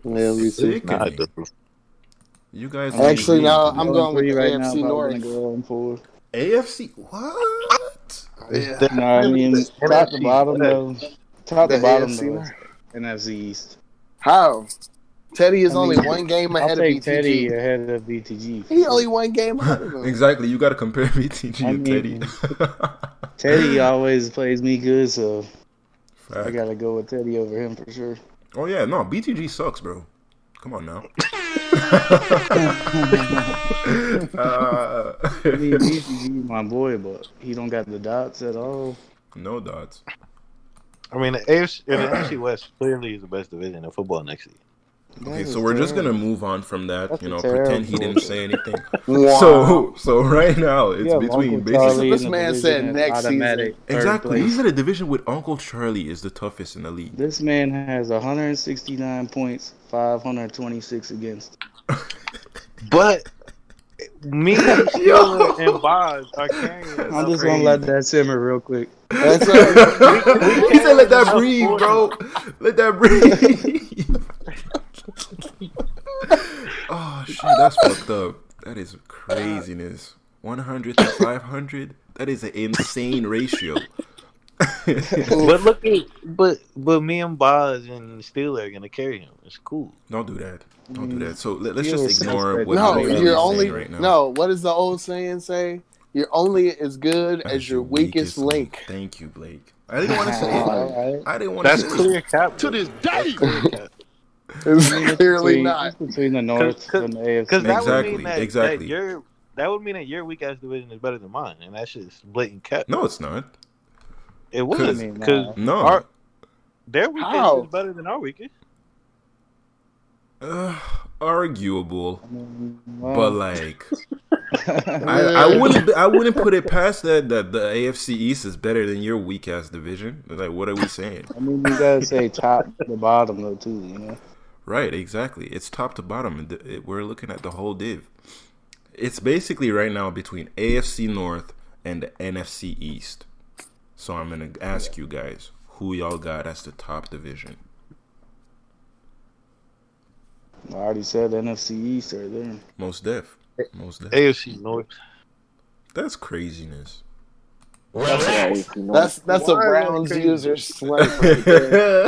You guys actually no, I'm going with right AFC North. AFC what? Yeah. No, I mean top to bottom of NFC East. How? Teddy is only one game ahead of BTG. Teddy ahead of BTG. He only one game ahead of him. Exactly. You got to compare BTG and Teddy. Teddy always plays me good, so I got to go with Teddy over him for sure. Oh, yeah. No, BTG sucks, bro. Come on now. I mean, BTG my boy, but he don't got the dots at all. No dots. I mean, the AFC West clearly is the best division in football next year. Okay, so we're just gonna move on from that. That's pretend he didn't say anything. Wow. So right now it's between basically. This man said next season. Exactly, he said a division with Uncle Charlie is the toughest in the league. This man has 169 points, 526 against. But me, Sheila, and Boz are carrying. I'm just gonna let that simmer real quick. That's he said, "Let that breathe, bro. Let that breathe." Oh shit, that's fucked up. That is craziness. 100 to 500. That is an insane ratio. But look at but me and Boz and Steeler are gonna carry him. It's cool. Don't do that. Don't do that. So let's just ignore what you're only right now. No, what does the old saying say? You're only as good as your weakest link. Thank you, Blake. I didn't want to say it. I didn't want to say it. That's clear cap to this day. It's clearly not between the North and the AFC. Because that would mean that would mean that your weak ass division is better than mine, and that's just blatant cap. No, it's not. It was because their weakest is better than our weakest. Arguable, but like I wouldn't put it past that the AFC East is better than your weak ass division. Like, what are we saying? I mean, you gotta say top to bottom though too, you know. Right, exactly. It's top to bottom. We're looking at the whole div. It's basically right now between AFC North and the NFC East. So I'm gonna ask you guys, who y'all got as the top division? I already said NFC East right there. Most def. AFC North. That's craziness. That's a Browns user swipe right there.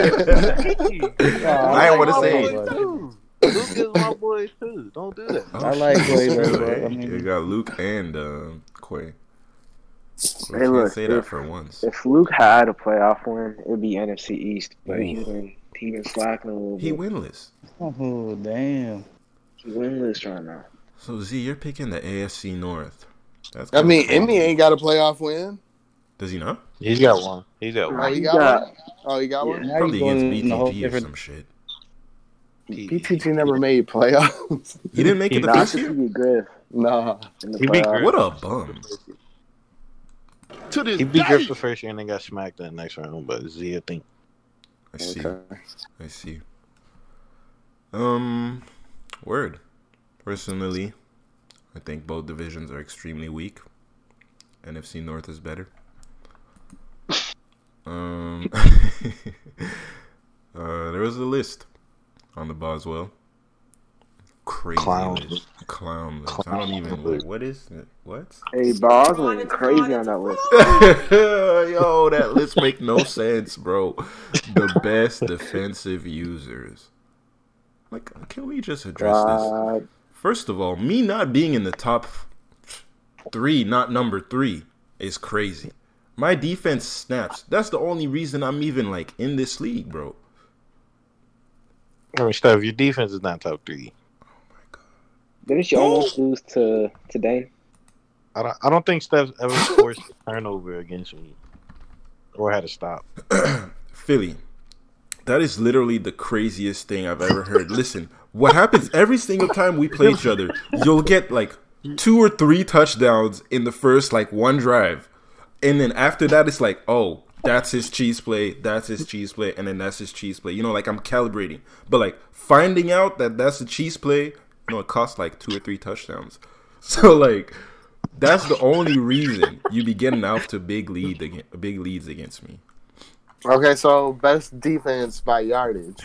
I didn't want to say it. Luke is my boy too. Don't do that. I like Quay, bro. You got Luke and Quay. Hey, look, say that for once. If Luke had a playoff win, it'd be NFC East, but he's been slacking a little bit. He winless. Oh, damn. He winless right now. So, Z, you're picking the AFC North. I mean, Emmy ain't got a playoff win. Does he not? He's got one. Oh, he got one? Oh, he got one? Probably against BTG or some shit. BTG never made playoffs. He didn't make it the first year? He beat Griff. Nah. He beat Griff. What a bum. He beat Griff the first year and then got smacked in the next round, but Z, I think. I see. Word. Personally, I think both divisions are extremely weak. NFC North is better. There was a list on the Boswell. Crazy list. Clown list. I don't even know. What is it? What? Hey, Boz went crazy on that list. Yo, that list make no sense, bro. The best defensive users. Like, can we just address this? First of all, me not being in the top 3, not number 3, is crazy. My defense snaps. That's the only reason I'm even, like, in this league, bro. I mean, Steph, your defense is not top 3. Oh, my God. Didn't you almost lose to Dane? I don't think Steph's ever forced a turnover against me or had to stop. Philly, that is literally the craziest thing I've ever heard. Listen, what happens every single time we play each other, you'll get, like, 2 or 3 touchdowns in the first, like, one drive. And then after that, it's like, oh, that's his cheese play, that's his cheese play, and then that's his cheese play. You know, like, I'm calibrating. But, like, finding out that that's a cheese play, you know, it costs, like, 2 or 3 touchdowns. So, like, that's the only reason you be getting out to big leads against me. Okay, so best defense by yardage.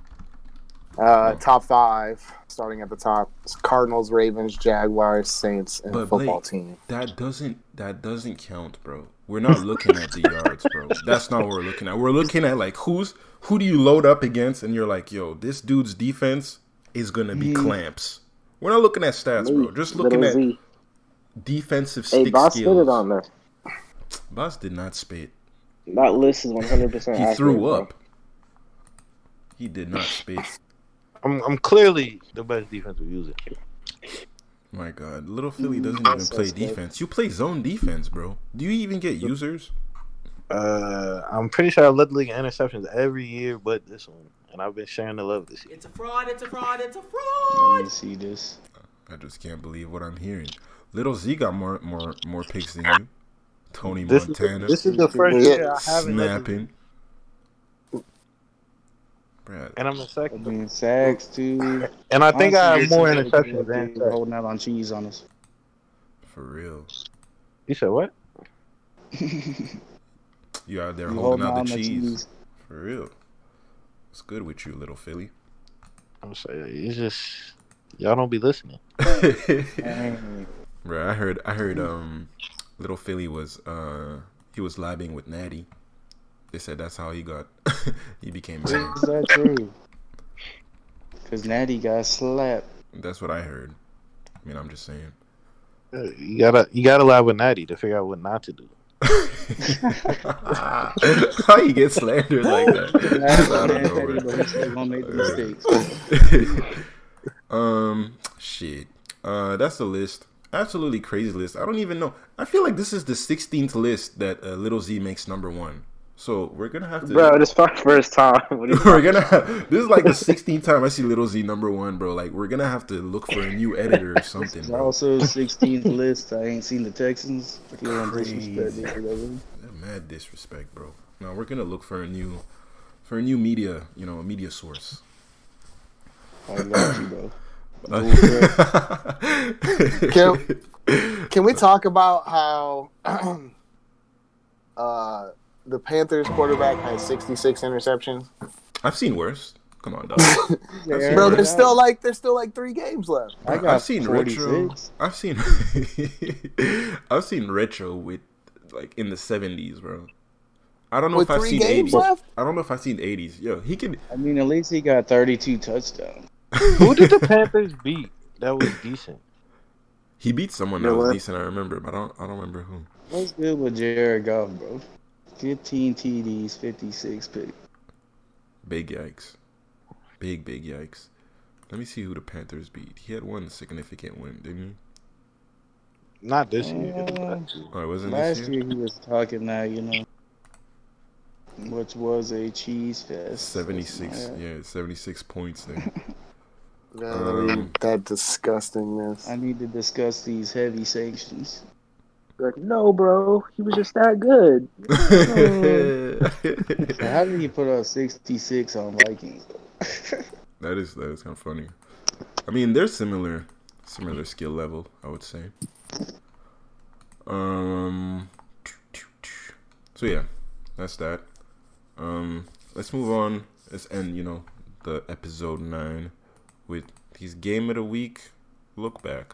Top 5, starting at the top. Cardinals, Ravens, Jaguars, Saints, and football team. That doesn't count, bro. We're not looking at the yards, bro. That's not what we're looking at. We're looking at, like, who do you load up against, and you're like, yo, this dude's defense is gonna be clamps. We're not looking at stats, bro. Just looking at defensive stick Boss skills. spit it on there. Boss did not spit. That list is 100% accurate. He threw up. He did not spit. I'm clearly the best defensive user. My God, Little Philly doesn't even play defense. You play zone defense, bro. Do you even get users? I'm pretty sure I led the league in interceptions every year, but this one, and I've been sharing the love this year. It's a fraud. It's a fraud. It's a Let fraud. me see this. I just can't believe what I'm hearing. Little Z got more picks than you. Tony This Montana. is the first year I haven't snapping. Brad. And I'm in second. Being sacks too. And I think I have more Honestly, interceptions than they're holding out on cheese on us. For real. You said what? You out there You holding out on the cheese. For real. What's good with you, Little Philly? I'm saying it's just y'all don't be listening. Bro, I heard Little Philly was he was labbing with Natty. They said that's how he became better. Is that true? Because Natty got slapped. That's what I heard. I mean, I'm just saying. You gotta lie with Natty to figure out what not to do. How you get slandered like that? Shit. That's the list. Absolutely crazy list. I don't even know. I feel like this is the 16th list that Little Z makes number 1. So we're gonna have to. Bro, this is my first time. This is like the 16th time I see Little Z number 1, bro. Like we're gonna have to look for a new editor or something. It's bro. also 16th list. I ain't seen the Texans. Mad disrespect, bro. No, we're gonna look for a new media, a media source. I love you, bro. Can we talk about how the Panthers quarterback had 66 interceptions? I've seen worse. Come on, dog. Bro, there's still like 3 games left. I've seen 46. retro. I've seen retro with like in the 70s, bro. I don't know With if I've 3 seen games 80s. left? I don't know if I've seen 80s. Yo, he can. I mean, at least he got 32 touchdowns. Who did the Panthers beat? That was decent. He beat someone that was decent. I remember, but I don't remember who. What's good with Jared Goff, bro? 15 TDs, 56 picks. Big yikes. Big yikes. Let me see who the Panthers beat. He had one significant win, didn't he? Not this year. Oh, it wasn't Last this year? year he was talking that, which was a cheese fest. 76. Yeah, 76 points there. That disgustingness. I need to discuss these heavy sanctions. Like, no, bro, he was just that good. So how did he put up 66 on Vikings? That is kind of funny. I mean, they're similar skill level, I would say. So yeah, that's that. Let's move on. Let's end, the episode 9 with his game of the week look back.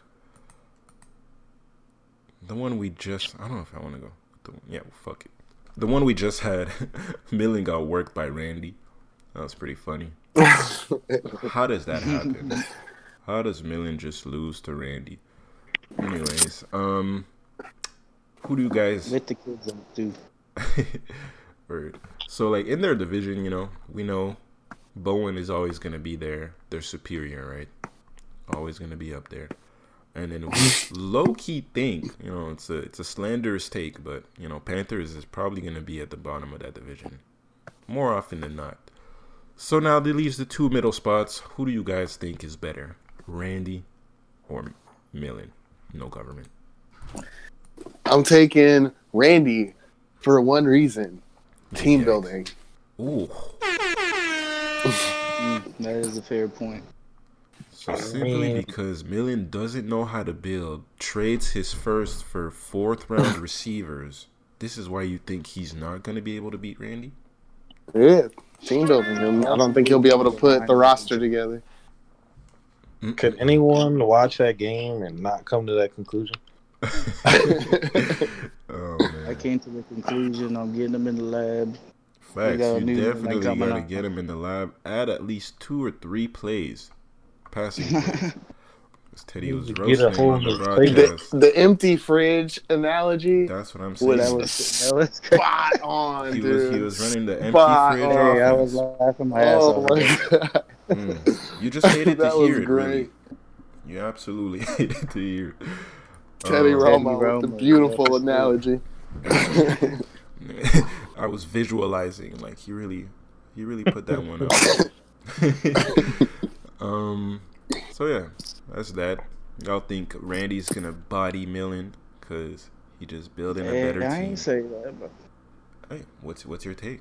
The one we just, I don't know if I want to go. Fuck it. The one we just had, Millen got worked by Randy. That was pretty funny. How does that happen? How does Millen just lose to Randy? Anyways, who do you guys... Let the kids up, too. Right. So, like, in their division, we know Bowen is always going to be their superior, right? Always going to be up there. And then we low-key think, it's a slanderous take, but, Panthers is probably going to be at the bottom of that division. More often than not. So now that leaves the 2 middle spots. Who do you guys think is better? Randy or Millen? No government. I'm taking Randy for one reason. Team building. Ooh. That is a fair point. So simply because Millen doesn't know how to build, trades his first for 4th round receivers, this is why you think he's not going to be able to beat Randy? Yeah, team building. I don't think he'll be able to put the roster together. Could anyone watch that game and not come to that conclusion? Oh, man. I came to the conclusion I'm getting them in the lab. Facts. You definitely got to get him in the lab. Add at least 2 or 3 plays. Passing plays. Teddy was roasting on the broadcast. The empty fridge analogy. That's what I'm saying. That was spot on, dude. He was running the empty fridge offense. I was laughing my ass off. You just hated to hear it, great. really. You absolutely hated to hear it. Teddy Romo with the beautiful analogy. I was visualizing, like he really put that one up. So yeah, that's that. Y'all think Randy's gonna body Millen because he just building a better team? I ain't say that, but hey, what's your take?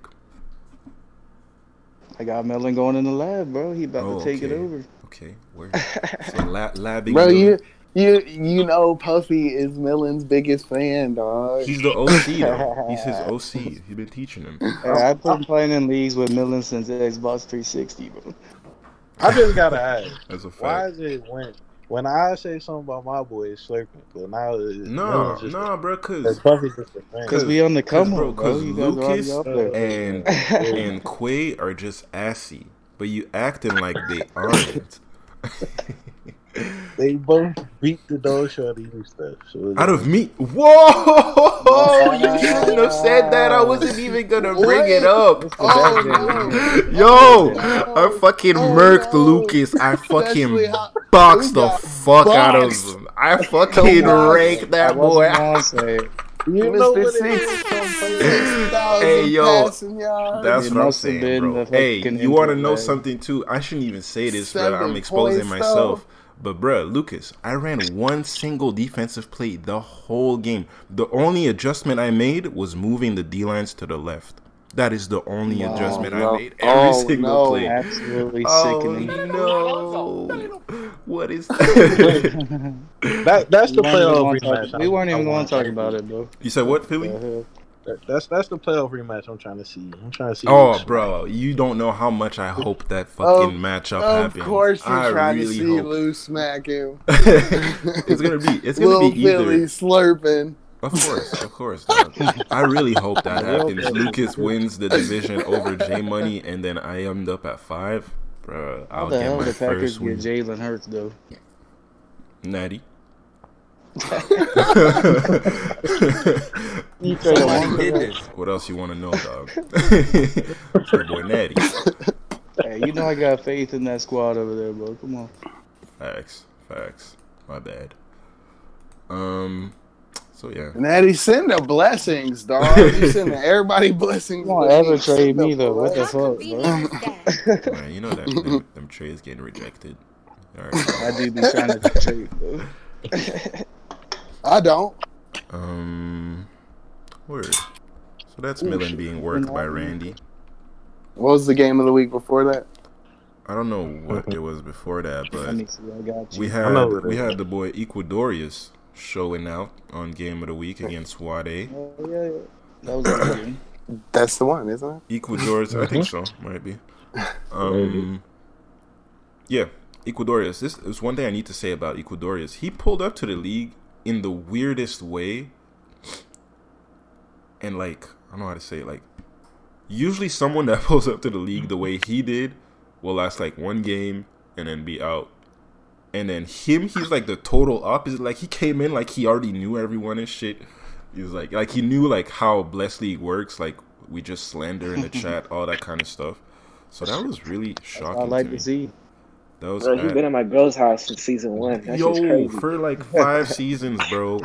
I got Millen going in the lab, bro. He about to take it over. Okay, where? So labbing. Bro, you know Puffy is Millen's biggest fan, dog. He's the OC though. He's his OC. He's been teaching him. I've been playing in leagues with Millen since Xbox 360, bro. I just gotta ask. That's a fact. Why is it when I say something about my boy, it's slurping, but now no, bro, because we on the come up, bro. Because Lucas and Quay are just assy, but you acting like they aren't. They both beat the dog shorty and stuff. So out of me, whoa! You shouldn't have said that. I wasn't even gonna bring it up. Yo, I fucking murked Lucas. I fucking boxed the fuck out of him. I fucking raked that boy. You know what Hey, yo, that's what I'm saying, bro. Hey, you want to know something, too? I shouldn't even say this, but I'm exposing myself. But, bro, Lucas, I ran one single defensive play the whole game. The only adjustment I made was moving the D-lines to the left. That is the only adjustment I made every single play. Absolutely sickening. No. What is that? That's the playoff rematch. We weren't even going to talk about it, bro. You said what, Philly? That's the playoff rematch I'm trying to see. I'm trying to see. Oh, bro, you don't know how much I hope that fucking matchup happens. Of course, you're trying to see hope. Lou smack him. It's gonna be either. Philly slurping. Of course. Dog. I really hope that happens. Lucas wins the division over J Money, and then I end up at 5. Bro, I'll How the get hell my the Packers first win. get Jalen Hurts though? Natty. Somebody did this. What else you want to know, dog? Your boy Natty. Hey, you know I got faith in that squad over there, bro. Come on. Facts. My bad. So yeah. Natty, send the blessings, dog. You send everybody blessings. You won't ever trade me though. What the fuck, bro? Man, you know that them trades getting rejected. All right. I do be trying to trade though. I don't. Word. So that's Millen being worked by Randy. What was the game of the week before that? I don't know what it was before that, but Let me see. I got you. we had the boy Ecuadorius showing out on Game of the Week against Wade. Oh, yeah. That was a good game. That's the one, isn't it? Ecuadorius, I think so, might be. Yeah, Ecuadorius. This is one thing I need to say about Ecuadorius. He pulled up to the league in the weirdest way, and like I don't know how to say it. Like usually, someone that pulls up to the league the way he did will last like one game and then be out. And then he's like the total opposite. Like he came in like he already knew everyone and shit. He was like he knew like how Bless League works. Like we just slander in the chat, all that kind of stuff. So that was really shocking. I like to see. That was. Bro, you've been at my girl's house since season 1. That's just crazy. For like 5 seasons, bro.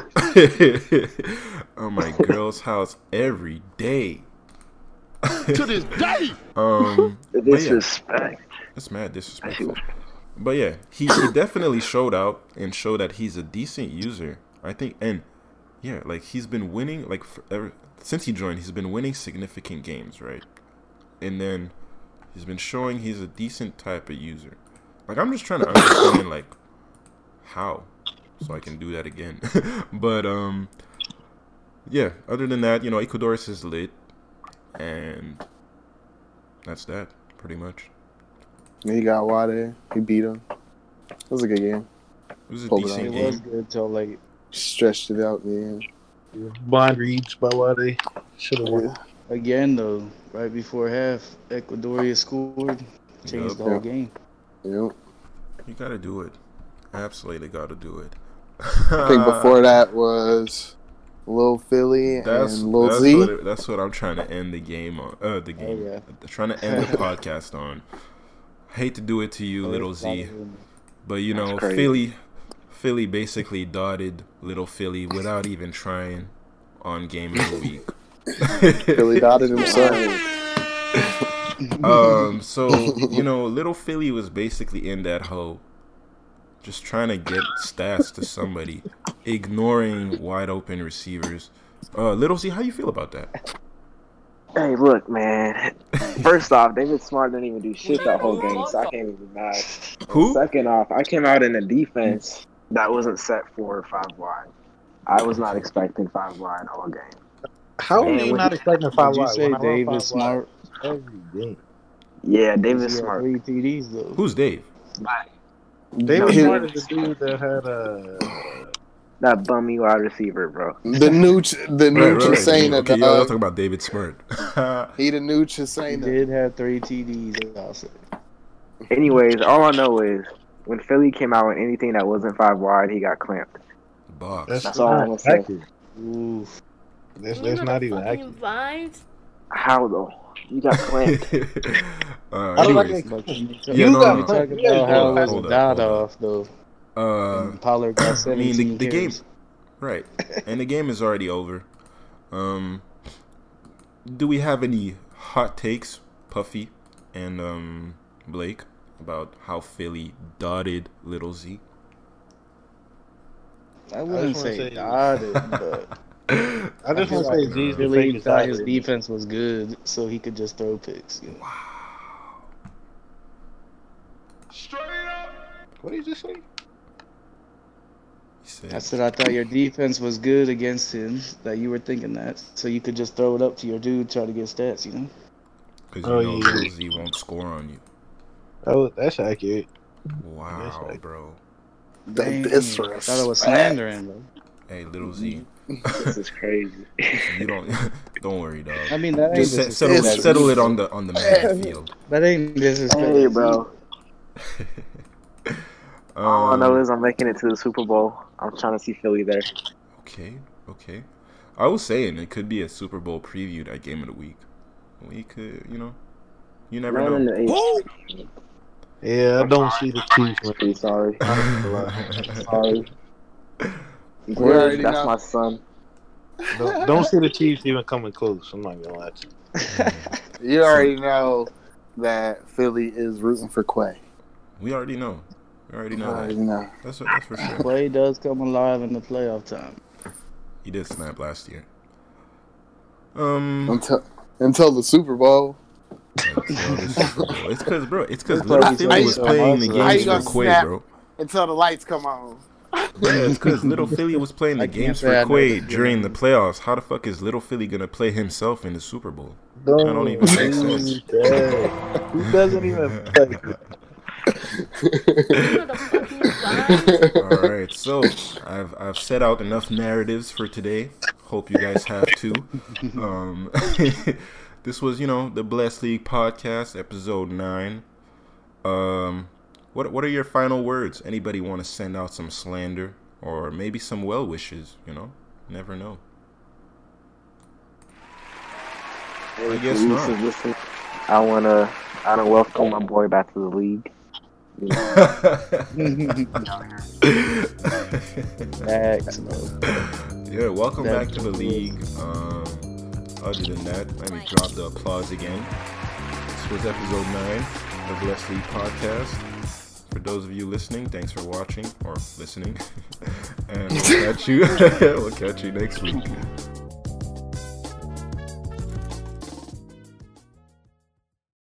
On my girl's house every day. To this day. The disrespect. That's mad disrespectful. But yeah, he definitely showed out and showed that he's a decent user. I think, and yeah, like he's been winning like since he joined, he's been winning significant games, right? And then he's been showing he's a decent type of user. Like I'm just trying to understand like how, so I can do that again. But yeah. Other than that, you know, Ecuadorius is lit, and that's that pretty much. He got Wade. He beat him. It was a good game. It was a Pulled decent It game. was good till late. Stretched it out, man. Blind reads by Wade. Should have won. Again though, right before half, Ecuadorian scored, changed the whole game. Yep. You gotta do it. Absolutely gotta do it. I think before that was Lil Philly and Lil Z. That's what I'm trying to end the game on. Trying to end the podcast on. Hate to do it to you, Little Z, but you know, Philly basically dotted Little Philly without even trying on Game of the Week. Philly dotted himself. So you know, Little Philly was basically in that hole, just trying to get stats to somebody, ignoring wide open receivers. Little Z, how you feel about that? Hey, look, man. First off, David Smart didn't even do shit that whole game, so I can't even mad. Who? Second off, I came out in a defense that wasn't set for 5 wide. I was not expecting 5 wide all game. How are you not expecting 5 Did you wide? say David Smart? Every game. Yeah, David He had Smart. 3 TDs though. Who's Dave? David Smart is the dude that had That bummy wide receiver, bro. The new Hussein. Okay, y'all talking about David Smart. He the new Hussein. He did have 3 TDs. I'll say. Anyways, all I know is when Philly came out with anything that wasn't 5 wide, he got clamped. Box. That's all I'm gonna say. Oof. That's not even accurate. Vibes. How though? You got clamped. Anyways, You no. talking about how it was Hold a up, dot hold up. off though. Pollard got I 17 mean, the game, carries. right? And the game is already over. Do we have any hot takes, Puffy and Blake, about how Philly dotted Little Z? I wouldn't say dotted, but I just want to say Z's the Philly biggest thought his dotted. defense was good, so he could just throw picks. You know? Straight up. What did you just say? He I said I thought your defense was good against him. That you were thinking that, so you could just throw it up to your dude, try to get stats. You know. Because you know Lil Z won't score on you. Oh, that's accurate. Wow, That's accurate. bro. The I disrespect. thought it was slandering, bro. Hey, Lil Z. This is crazy. You don't worry, dog. I mean, that ain't Just settle it on the man field. That ain't disrespect. Hey, bro. All I know is I'm making it to the Super Bowl. I'm trying to see Philly there. Okay. I was saying it could be a Super Bowl preview, that game of the week. We could, you never know. Yeah, I don't see the Chiefs winning. Sorry. Sorry. already That's know. my son. Don't see the Chiefs even coming close. I'm not gonna lie to you. You already know that Philly is rooting for Quay. We already know. You that. already know. That's for sure. Play does come alive in the playoff time. He did snap last year. Until the Super Bowl. It's because Little Philly was playing the How you games for gonna Quay, snap? bro. Until the lights come on. Yeah, it's because Little Philly was playing the games for Quay during the playoffs. How the fuck is Little Philly gonna play himself in the Super Bowl? That don't even make sense. He doesn't even play. All right, so I've set out enough narratives for today. Hope you guys have too. This was, the Blessed League podcast, episode 9. What are your final words? Anybody want to send out some slander or maybe some well wishes? Never know. Hey, I guess not. Listen, I wanna welcome my boy back to the league. Yeah, welcome back to the league. Other than that, let me drop the applause again. This was episode 9 of Blessed League podcast. For those of you listening, thanks for watching or listening, and we'll catch you next week.